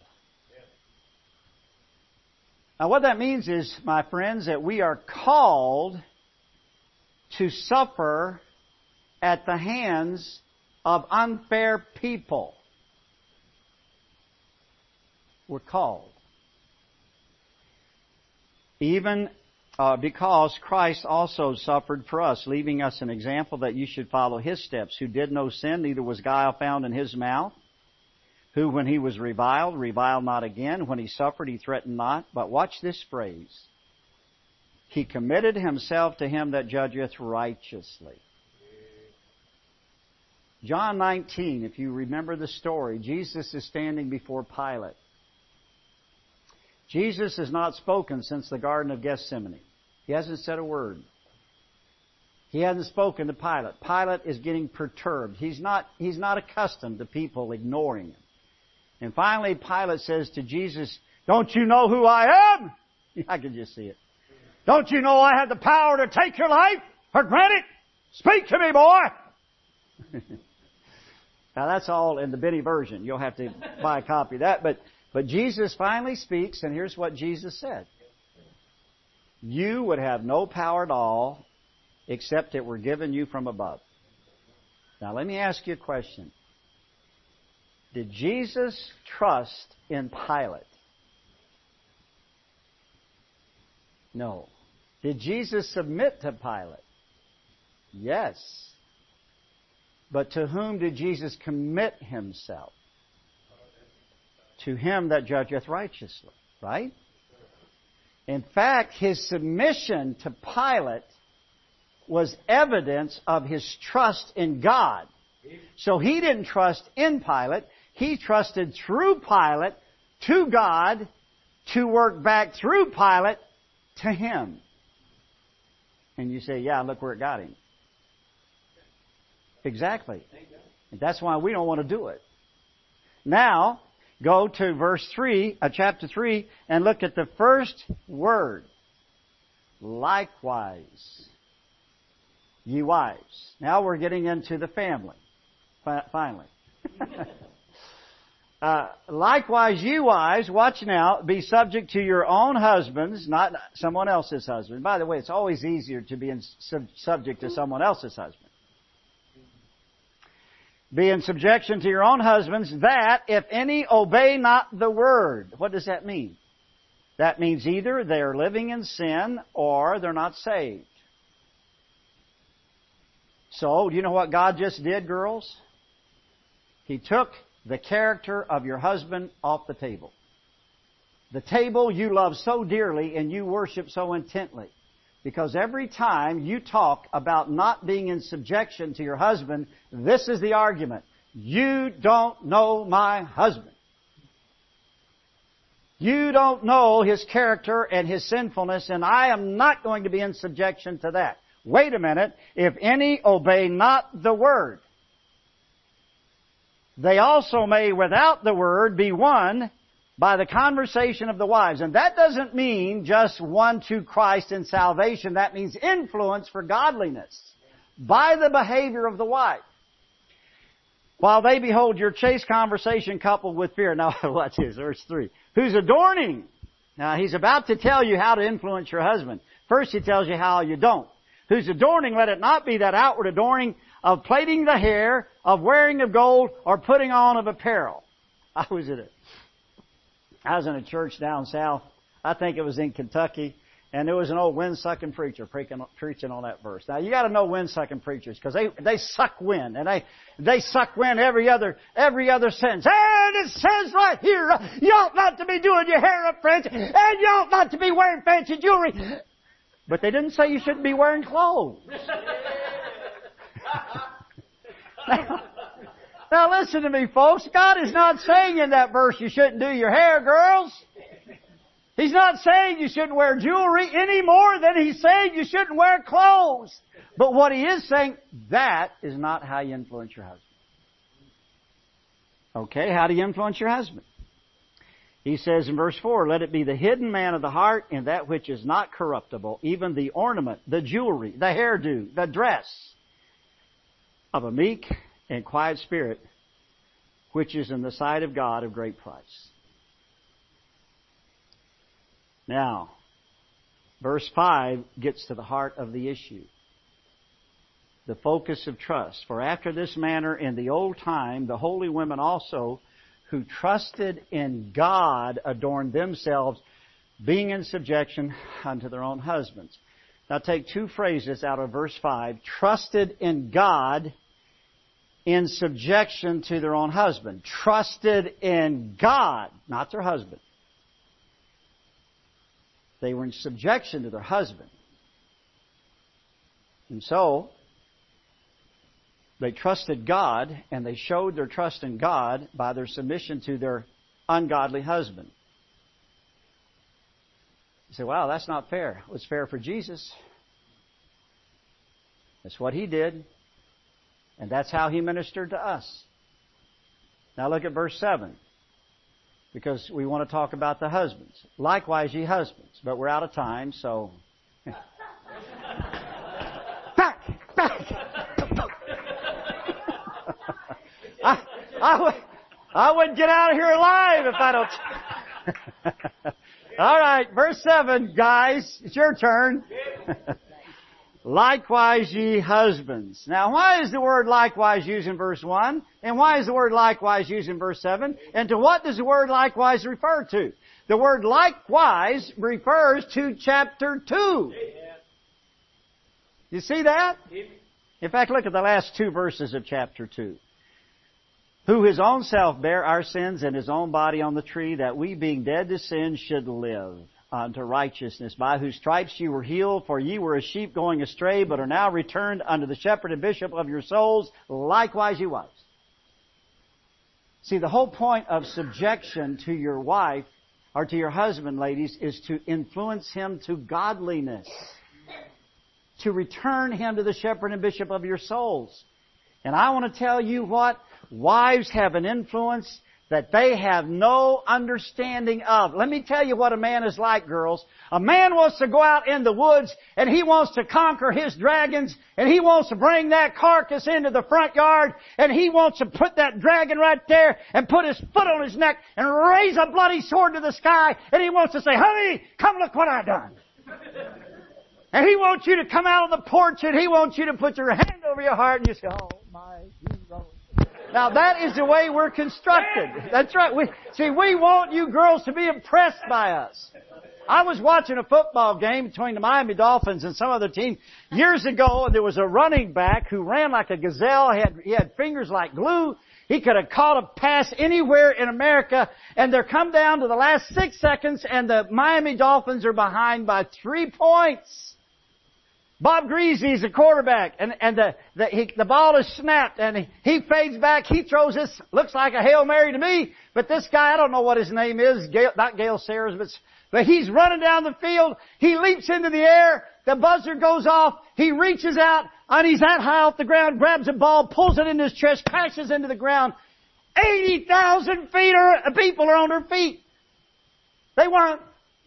Now what that means is, my friends, that we are called to suffer at the hands of unfair people. We're called. Even uh, because Christ also suffered for us, leaving us an example that you should follow His steps, who did no sin, neither was guile found in His mouth, who when He was reviled, reviled not again, when He suffered, He threatened not. But watch this phrase. He committed Himself to Him that judgeth righteously. John nineteen, if you remember the story, Jesus is standing before Pilate. Jesus has not spoken since the Garden of Gethsemane. He hasn't said a word. He hasn't spoken to Pilate. Pilate is getting perturbed. He's not, he's not accustomed to people ignoring him. And finally, Pilate says to Jesus, "Don't you know who I am?" I can just see it. "Don't you know I have the power to take your life or grant it? Speak to me, boy." Now that's all in the Benny version. You'll have to buy a copy of that. But, but Jesus finally speaks, and here's what Jesus said. "You would have no power at all except it were given you from above." Now let me ask you a question. Did Jesus trust in Pilate? No. Did Jesus submit to Pilate? Yes. But to whom did Jesus commit Himself? To Him that judgeth righteously. Right? In fact, His submission to Pilate was evidence of His trust in God. So He didn't trust in Pilate. He trusted through Pilate to God to work back through Pilate to Him. And you say, yeah, look where it got Him. Exactly. And that's why we don't want to do it. Now, go to verse three, uh, chapter three, and look at the first word. Likewise, ye wives. Now we're getting into the family. Finally. uh, Likewise, ye wives, watch now, be subject to your own husbands, not someone else's husband. By the way, it's always easier to be in sub- subject to someone else's husband. Be in subjection to your own husbands, that if any obey not the word. What does that mean? That means either they are living in sin or they're not saved. So, do you know what God just did, girls? He took the character of your husband off the table. The table you love so dearly and you worship so intently. Because every time you talk about not being in subjection to your husband, this is the argument. You don't know my husband. You don't know his character and his sinfulness, and I am not going to be in subjection to that. Wait a minute. If any obey not the word, they also may without the word be won by the conversation of the wives. And that doesn't mean just won to Christ in salvation. That means influence for godliness by the behavior of the wife. While they behold your chaste conversation coupled with fear. Now, watch this, verse three. Who's adorning? Now, he's about to tell you how to influence your husband. First, he tells you how you don't. Who's adorning, let it not be that outward adorning of plaiting the hair, of wearing of gold, or putting on of apparel. I was at a I was in a church down south. I think it was in Kentucky. And there was an old wind-sucking preacher preaching, preaching on that verse. Now, you got to know wind-sucking preachers because they, they suck wind. And they, they suck wind every other, every other sentence. And it says right here, you ought not to be doing your hair up fancy. And you ought not to be wearing fancy jewelry. But they didn't say you shouldn't be wearing clothes. now, now listen to me, folks. God is not saying in that verse you shouldn't do your hair, girls. He's not saying you shouldn't wear jewelry any more than He's saying you shouldn't wear clothes. But what He is saying, that is not how you influence your husband. Okay, how do you influence your husband? He says in verse four, let it be the hidden man of the heart and that which is not corruptible, even the ornament, the jewelry, the hairdo, the dress of a meek and quiet spirit, which is in the sight of God of great price. Now, verse five gets to the heart of the issue. the focus of trust. For after this manner in the old time, the holy women also, who trusted in God, adorned themselves, being in subjection unto their own husbands. Now take two phrases out of verse five. Trusted in God, in subjection to their own husband. Trusted in God, not their husband. They were in subjection to their husband. And so, they trusted God, and they showed their trust in God by their submission to their ungodly husband. You say, wow, that's not fair. It was fair for Jesus. That's what He did. And that's how He ministered to us. Now look at verse seven. Because we want to talk about the husbands. Likewise, ye husbands. But we're out of time, so... back! Back! I, I, would, I wouldn't get out of here alive if I don't... All right, verse seven, guys. It's your turn. Likewise, ye husbands. Now, why is the word likewise used in verse one? And why is the word likewise used in verse seven? And to what does the word likewise refer to? The word likewise refers to chapter two. You see that? In fact, look at the last two verses of chapter two. Who His own self bare our sins in His own body on the tree, that we being dead to sin should live unto righteousness, by whose stripes ye were healed, for ye were as sheep going astray, but are now returned unto the shepherd and bishop of your souls, likewise ye wives. See, the whole point of subjection to your wife, or to your husband, ladies, is to influence him to godliness. To return him to the shepherd and bishop of your souls. And I want to tell you what, wives have an influence that they have no understanding of. Let me tell you what a man is like, girls. A man wants to go out in the woods and he wants to conquer his dragons and he wants to bring that carcass into the front yard and he wants to put that dragon right there and put his foot on his neck and raise a bloody sword to the sky and he wants to say, honey, come look what I've done. And he wants you to come out on the porch and he wants you to put your hand over your heart and you say, oh my hero. Now that is the way we're constructed. That's right. We, see, we want you girls to be impressed by us. I was watching a football game between the Miami Dolphins and some other team years ago, and there was a running back who ran like a gazelle. He had, he had fingers like glue. He could have caught a pass anywhere in America, and they're come down to the last six seconds, and the Miami Dolphins are behind by three points. Bob Greasy is the quarterback, and, and the, the, he, the ball is snapped, and he, he fades back, he throws this, looks like a Hail Mary to me, but this guy, I don't know what his name is, Gail, not Gale Sayers, but, but he's running down the field, he leaps into the air, the buzzer goes off, he reaches out, and he's that high off the ground, grabs the ball, pulls it into his chest, crashes into the ground. eighty thousand feet are, people are on their feet. They weren't.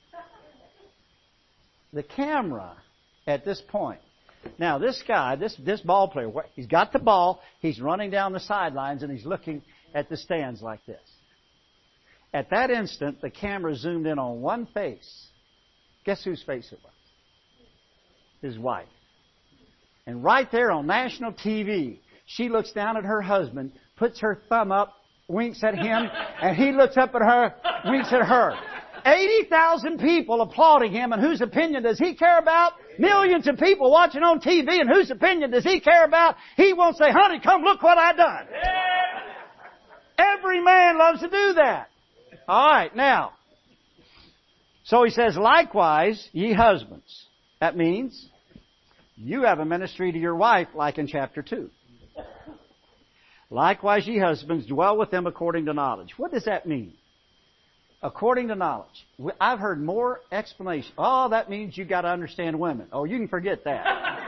The camera at this point. Now, this guy, this, this ball player, he's got the ball, he's running down the sidelines, and he's looking at the stands like this. At that instant, the camera zoomed in on one face. Guess whose face it was? His wife. And right there on national T V, she looks down at her husband, puts her thumb up, winks at him, and he looks up at her, winks at her. eighty thousand people applauding him, and whose opinion does he care about? Millions of people watching on T V, and whose opinion does he care about? He won't say, honey, come look what I done. Every man loves to do that. All right, now. So he says, likewise, ye husbands. That means you have a ministry to your wife, like in chapter two. Likewise, ye husbands, dwell with them according to knowledge. What does that mean? According to knowledge. I've heard more explanation. Oh, that means you got to understand women. Oh, you can forget that.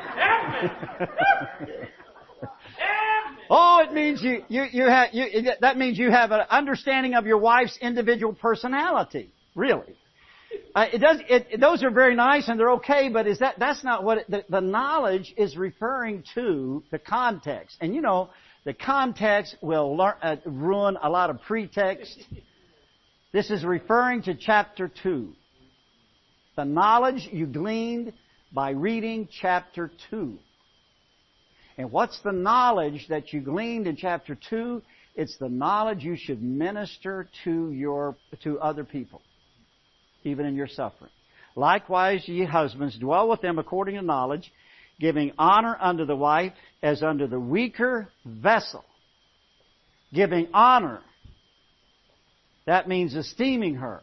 Oh, it means you, you, you have, you, that means you have an understanding of your wife's individual personality. Really. Uh, it does, it, those are very nice and they're okay, but is that, that's not what, it, the, the knowledge is referring to the context. And you know, the context will learn, uh, ruin a lot of pretext. This is referring to chapter two. The knowledge you gleaned by reading chapter two. And what's the knowledge that you gleaned in chapter two? It's the knowledge you should minister to your to other people, even in your suffering. Likewise, ye husbands, dwell with them according to knowledge, giving honor unto the wife as unto the weaker vessel. Giving honor. That means esteeming her.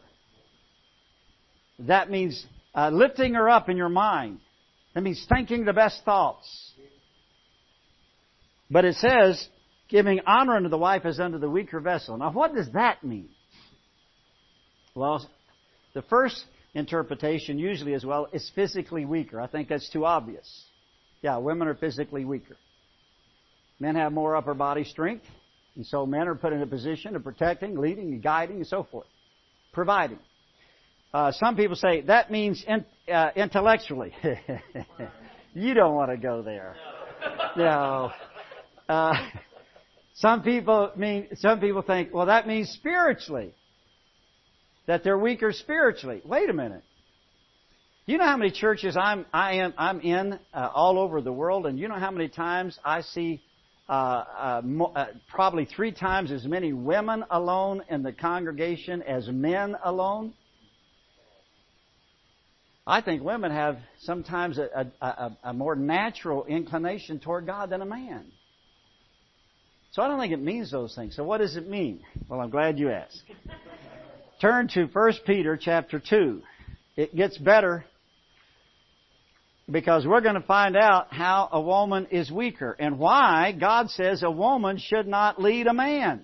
That means uh, lifting her up in your mind. That means thinking the best thoughts. But it says, giving honor unto the wife as unto the weaker vessel. Now, what does that mean? Well, the first interpretation usually as well is physically weaker. I think that's too obvious. Yeah, women are physically weaker. Men have more upper body strength, and so men are put in a position of protecting, leading, and guiding, and so forth. Providing. Uh, some people say that means in, uh, intellectually. You don't want to go there. No. Uh, some people mean. Some people think, well, that means spiritually. That they're weaker spiritually. Wait a minute. You know how many churches I'm I am I'm in uh, all over the world, and you know how many times I see uh, uh, mo- uh, probably three times as many women alone in the congregation as men alone. I think women have sometimes a, a, a, a more natural inclination toward God than a man. So I don't think it means those things. So what does it mean? Well, I'm glad you asked. Turn to First Peter chapter two. It gets better because we're going to find out how a woman is weaker and why God says a woman should not lead a man.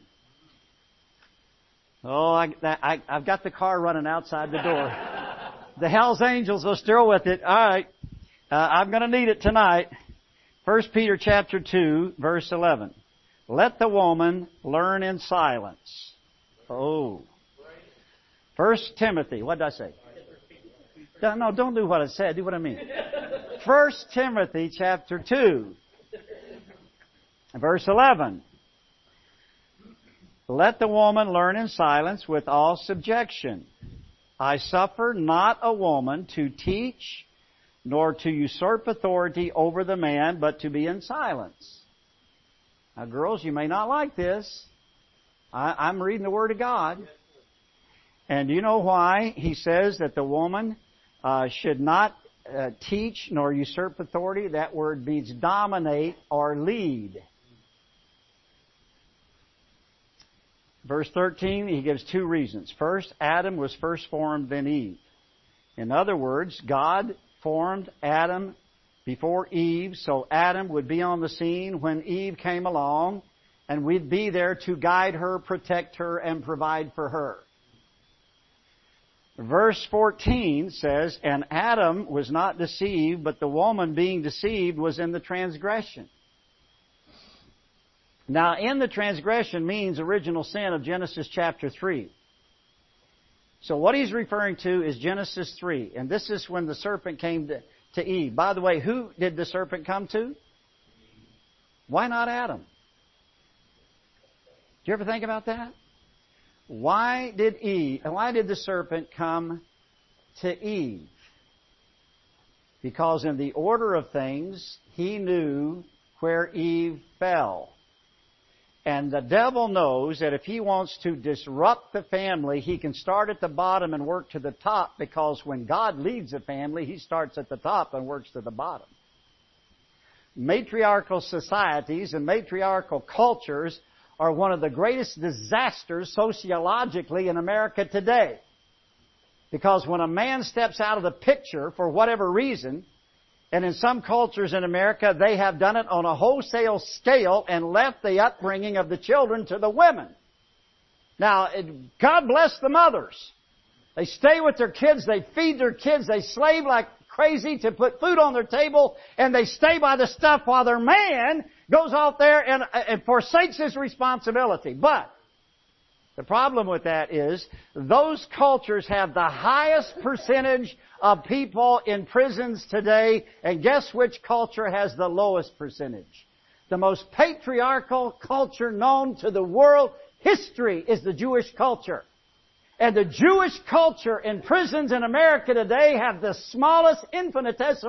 Oh, I, I, I've got the car running outside the door. The Hell's Angels are still with it. All right. Uh, I'm going to need it tonight. First Peter chapter two, verse eleven. Let the woman learn in silence. Oh. First Timothy, what did I say? No, no, don't do what I said. Do what I mean. First Timothy chapter two, verse eleven. Let the woman learn in silence with all subjection. I suffer not a woman to teach, nor to usurp authority over the man, but to be in silence. Now, girls, you may not like this. I, I'm reading the Word of God. And you know why he says that the woman uh, should not uh, teach nor usurp authority? That word means dominate or lead. Verse thirteen, he gives two reasons. First, Adam was first formed, then Eve. In other words, God formed Adam before Eve, so Adam would be on the scene when Eve came along, and we'd be there to guide her, protect her, and provide for her. Verse fourteen says, and Adam was not deceived, but the woman being deceived was in the transgression. Now, in the transgression means original sin of Genesis chapter three. So what he's referring to is Genesis three. And this is when the serpent came to, to Eve. By the way, who did the serpent come to? Why not Adam? Do you ever think about that? Why did Eve, why did the serpent come to Eve? Because in the order of things, he knew where Eve fell. And the devil knows that if he wants to disrupt the family, he can start at the bottom and work to the top, because when God leads a family, he starts at the top and works to the bottom. Matriarchal societies and matriarchal cultures are one of the greatest disasters sociologically in America today. Because when a man steps out of the picture for whatever reason, and in some cultures in America, they have done it on a wholesale scale and left the upbringing of the children to the women. Now, God bless the mothers. They stay with their kids, they feed their kids, they slave like crazy to put food on their table, and they stay by the stuff while their man goes out there and, and forsakes his responsibility. But the problem with that is those cultures have the highest percentage of people in prisons today, and guess which culture has the lowest percentage? The most patriarchal culture known to the world history is the Jewish culture. And the Jewish culture in prisons in America today have the smallest infinitesimal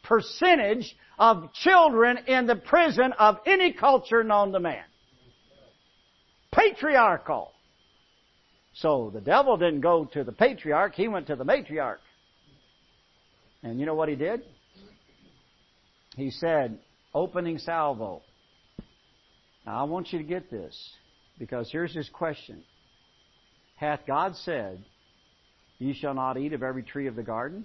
percentage of children in the prison of any culture known to man. Patriarchal. So the devil didn't go to the patriarch, he went to the matriarch. And you know what he did? He said, opening salvo. Now I want you to get this, because here's his question. Hath God said, ye shall not eat of every tree of the garden?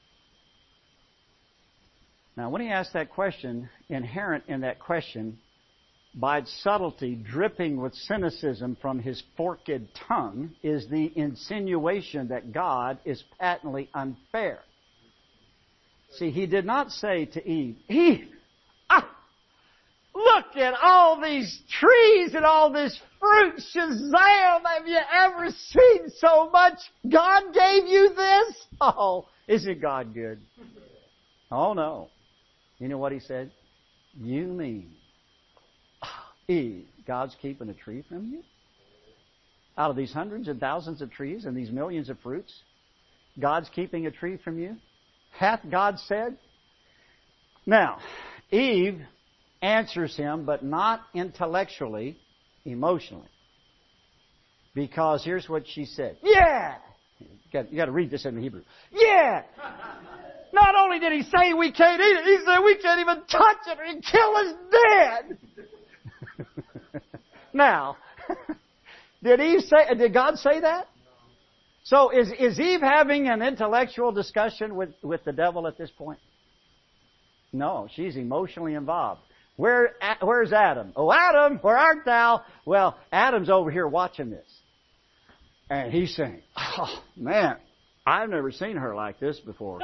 Now when he asked that question, inherent in that question, by its subtlety, dripping with cynicism from his forked tongue, is the insinuation that God is patently unfair. See, he did not say to Eve, Eve, ah, look at all these trees and all this fruit. Shazam! Have you ever seen so much? God gave you this? Oh, isn't God good? Oh, no. You know what he said? You mean, Eve, God's keeping a tree from you? Out of these hundreds and thousands of trees and these millions of fruits, God's keeping a tree from you? Hath God said? Now, Eve answers him, but not intellectually, emotionally. Because here's what she said. Yeah! You got, you got to read this in the Hebrew. Yeah! Not only did he say we can't eat it, he said we can't even touch it or he'd kill us dead. Now, did Eve say, did God say that? So is, is Eve having an intellectual discussion with, with the devil at this point? No, she's emotionally involved. Where, where's Adam? Oh, Adam, where art thou? Well, Adam's over here watching this. And he's saying, oh, man, I've never seen her like this before.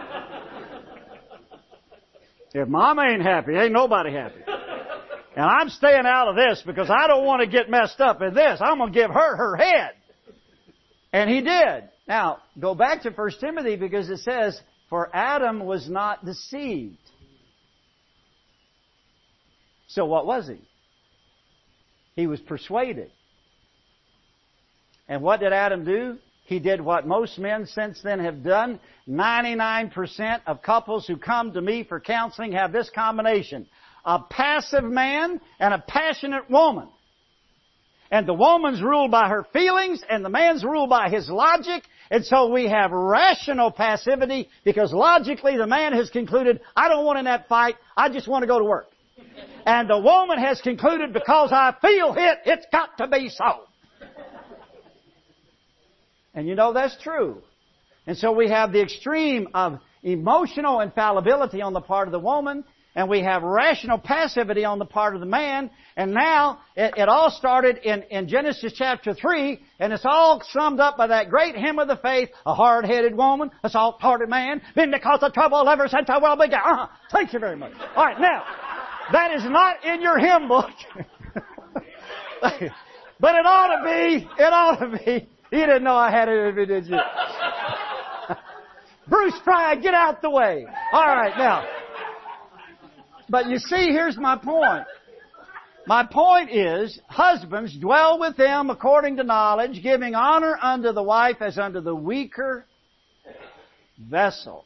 If Mom ain't happy, ain't nobody happy. And I'm staying out of this because I don't want to get messed up in this. I'm going to give her her head. And he did. Now, go back to First Timothy because it says, for Adam was not deceived. So what was he? He was persuaded. And what did Adam do? He did what most men since then have done. ninety-nine percent of couples who come to me for counseling have this combination. A passive man and a passionate woman. And the woman's ruled by her feelings, and the man's ruled by his logic. And so we have rational passivity, because logically the man has concluded, I don't want in that fight, I just want to go to work. And the woman has concluded, because I feel hit, it's got to be so. And you know that's true. And so we have the extreme of emotional infallibility on the part of the woman, and we have rational passivity on the part of the man. And now, it, it all started in, in Genesis chapter three, and it's all summed up by that great hymn of the faith, a hard-headed woman, a soft-hearted man, been the cause of trouble ever since I well began. Uh-huh. Thank you very much. All right, now, that is not in your hymn book. But it ought to be. It ought to be. You didn't know I had it in me, did you? Bruce Pride, get out the way. All right, now. But you see, here's my point. My point is, husbands, dwell with them according to knowledge, giving honor unto the wife as unto the weaker vessel.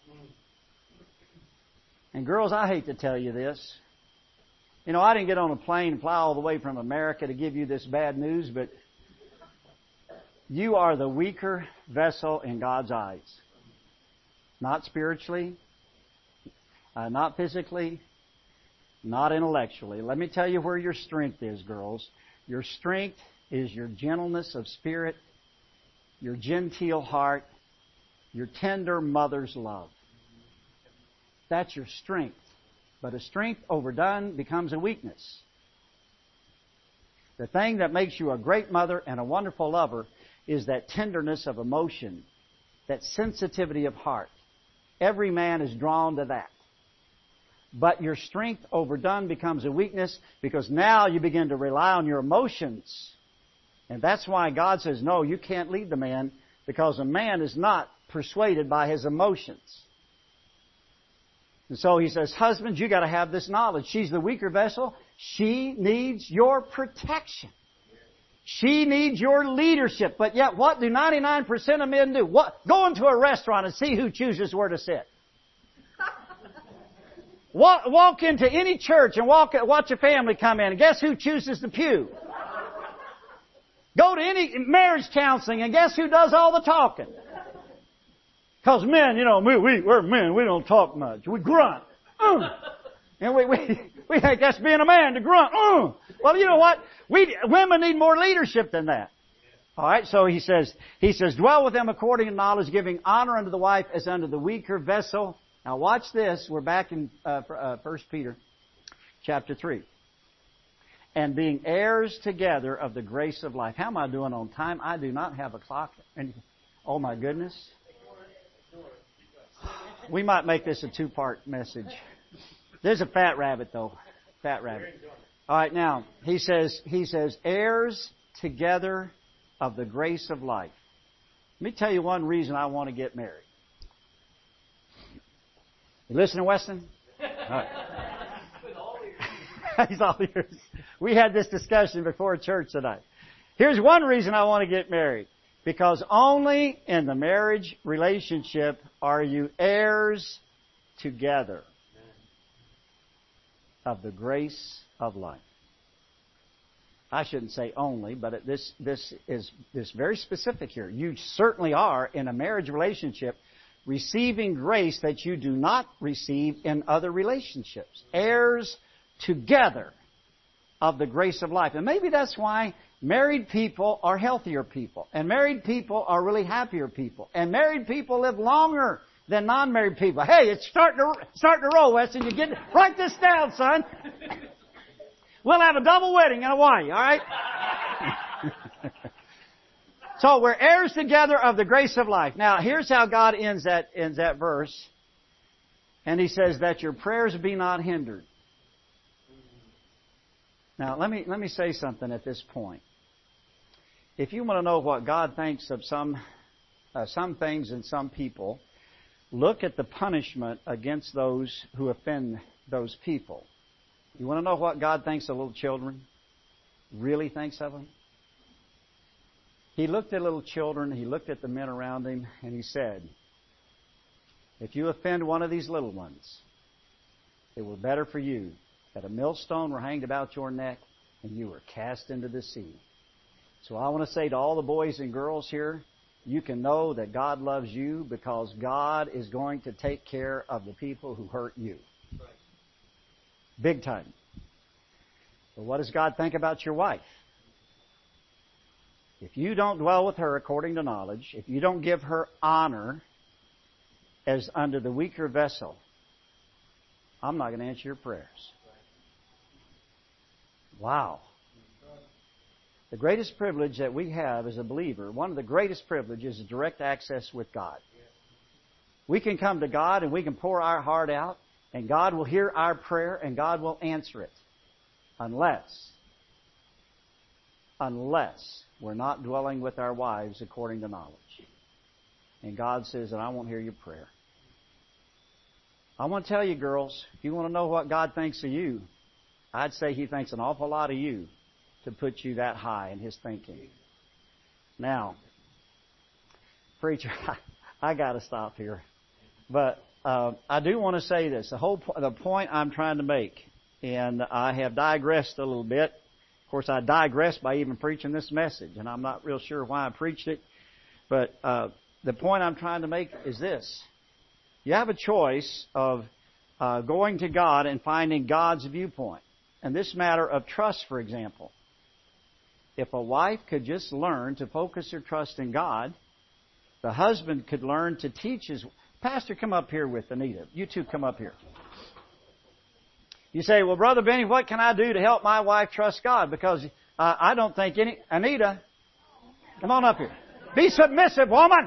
And girls, I hate to tell you this. You know, I didn't get on a plane and fly all the way from America to give you this bad news, but you are the weaker vessel in God's eyes. Not spiritually, uh, not physically, not intellectually. Let me tell you where your strength is, girls. Your strength is your gentleness of spirit, your genteel heart, your tender mother's love. That's your strength. But a strength overdone becomes a weakness. The thing that makes you a great mother and a wonderful lover is that tenderness of emotion, that sensitivity of heart. Every man is drawn to that. But your strength overdone becomes a weakness, because now you begin to rely on your emotions. And that's why God says, no, you can't lead the man, because a man is not persuaded by his emotions. And so he says, husbands, you got to have this knowledge. She's the weaker vessel. She needs your protection. She needs your leadership. But yet, what do ninety-nine percent of men do? What? Go into a restaurant and see who chooses where to sit. Walk, walk into any church and walk, watch a family come in, and guess who chooses the pew? Go to any marriage counseling, and guess who does all the talking? Because men, you know, we, we, we're men, we don't talk much. We grunt. Uh. And we, we, we think that's being a man, to grunt. Uh. Well, you know what? We, women need more leadership than that. All right, so he says, he says, dwell with them according to knowledge, giving honor unto the wife as unto the weaker vessel. Now watch this. We're back in uh, uh, First Peter chapter three. And being heirs together of the grace of life. How am I doing on time? I do not have a clock. And, oh my goodness. We might make this a two-part message. There's a fat rabbit though. Fat rabbit. All right, now he says, he says, heirs together of the grace of life. Let me tell you one reason I want to get married. You listening, Weston? All right. He's all ears. We had this discussion before church tonight. Here's one reason I want to get married. Because only in the marriage relationship are you heirs together of the grace of life. I shouldn't say only, but this this is this very specific here. You certainly are in a marriage relationship receiving grace that you do not receive in other relationships. Heirs together of the grace of life. And maybe that's why married people are healthier people. And married people are really happier people. And married people live longer than non-married people. Hey, it's starting to, starting to roll, Weston. You get, write this down, son. We'll have a double wedding in Hawaii, all right? So we're heirs together of the grace of life. Now, here's how God ends that, ends that verse. And He says that your prayers be not hindered. Now, let me, let me say something at this point. If you want to know what God thinks of some, uh, some things and some people, look at the punishment against those who offend those people. You want to know what God thinks of little children? Really thinks of them? He looked at little children, He looked at the men around Him, and He said, if you offend one of these little ones, it were better for you that a millstone were hanged about your neck and you were cast into the sea. So I want to say to all the boys and girls here, you can know that God loves you because God is going to take care of the people who hurt you. Big time. But what does God think about your wife? If you don't dwell with her according to knowledge, if you don't give her honor as under the weaker vessel, I'm not going to answer your prayers. Wow. The greatest privilege that we have as a believer, one of the greatest privileges is direct access with God. We can come to God and we can pour our heart out, and God will hear our prayer and God will answer it. Unless, unless we're not dwelling with our wives according to knowledge. And God says that I won't hear your prayer. I want to tell you, girls, if you want to know what God thinks of you, I'd say He thinks an awful lot of you to put you that high in His thinking. Now, preacher, I got to stop here. But uh, I do want to say this. The whole po- the point I'm trying to make, and I have digressed a little bit. Of course, I digressed by even preaching this message, and I'm not real sure why I preached it. But uh, the point I'm trying to make is this. You have a choice of uh, going to God and finding God's viewpoint. And this matter of trust, for example. If a wife could just learn to focus her trust in God, the husband could learn to teach his... Pastor, come up here with Anita. You two come up here. You say, well, Brother Benny, what can I do to help my wife trust God? Because uh, I don't think any... Anita, come on up here. Be submissive, woman!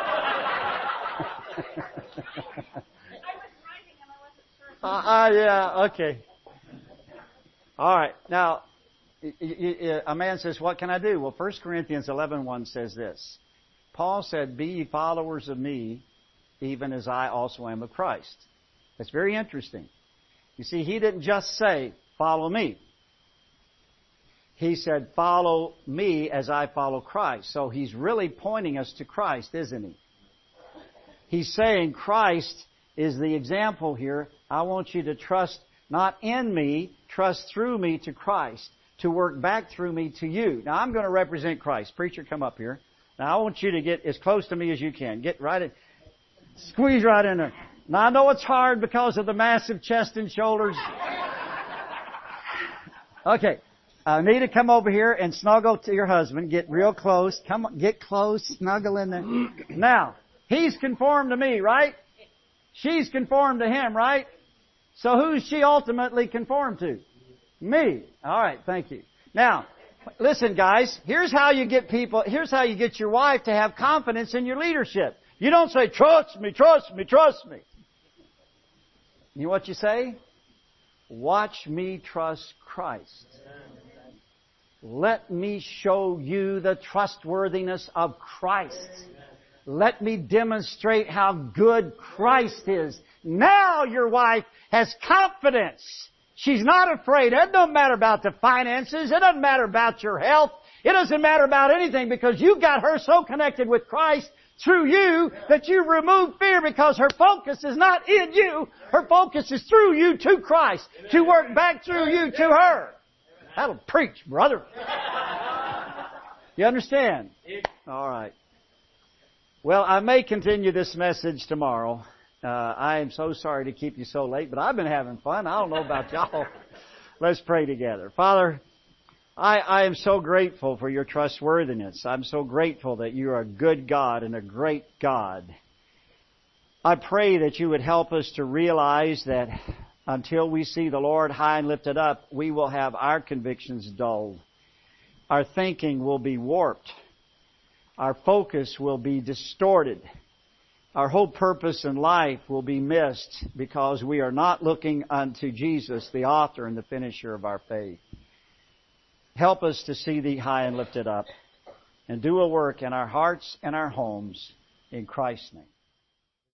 uh, uh, yeah, okay. All right. Now, a man says, what can I do? Well, First Corinthians eleven one says this. Paul said, be ye followers of me, even as I also am of Christ. That's very interesting. You see, he didn't just say, follow me. He said, follow me as I follow Christ. So he's really pointing us to Christ, isn't he? He's saying Christ is the example here. I want you to trust not in me, trust through me to Christ, to work back through me to you. Now, I'm going to represent Christ. Preacher, come up here. Now, I want you to get as close to me as you can. Get right in. Squeeze right in there. Now, I know it's hard because of the massive chest and shoulders. Okay. Uh, Anita, come over here and snuggle to your husband. Get real close. Come on, get close. Snuggle in there. Now, he's conformed to me, right? She's conformed to him, right? So who's she ultimately conformed to? Me. All right, thank you. Now, listen, guys. Here's how you get people, here's how you get your wife to have confidence in your leadership. You don't say, trust me, trust me, trust me. You know what you say? Watch me trust Christ. Let me show you the trustworthiness of Christ. Let me demonstrate how good Christ is. Now your wife has confidence. She's not afraid. It doesn't matter about the finances. It doesn't matter about your health. It doesn't matter about anything because you got her so connected with Christ through you that you remove fear because her focus is not in you. Her focus is through you to Christ, to work back through you to her. That'll preach, brother. You understand? All right. Well, I may continue this message tomorrow. Uh, I am so sorry to keep you so late, but I've been having fun. I don't know about y'all. Let's pray together. Father, I, I am so grateful for your trustworthiness. I'm so grateful that you are a good God and a great God. I pray that you would help us to realize that until we see the Lord high and lifted up, we will have our convictions dulled. Our thinking will be warped. Our focus will be distorted. Our whole purpose in life will be missed because we are not looking unto Jesus, the author and the finisher of our faith. Help us to see Thee high and lifted up and do a work in our hearts and our homes in Christ's name.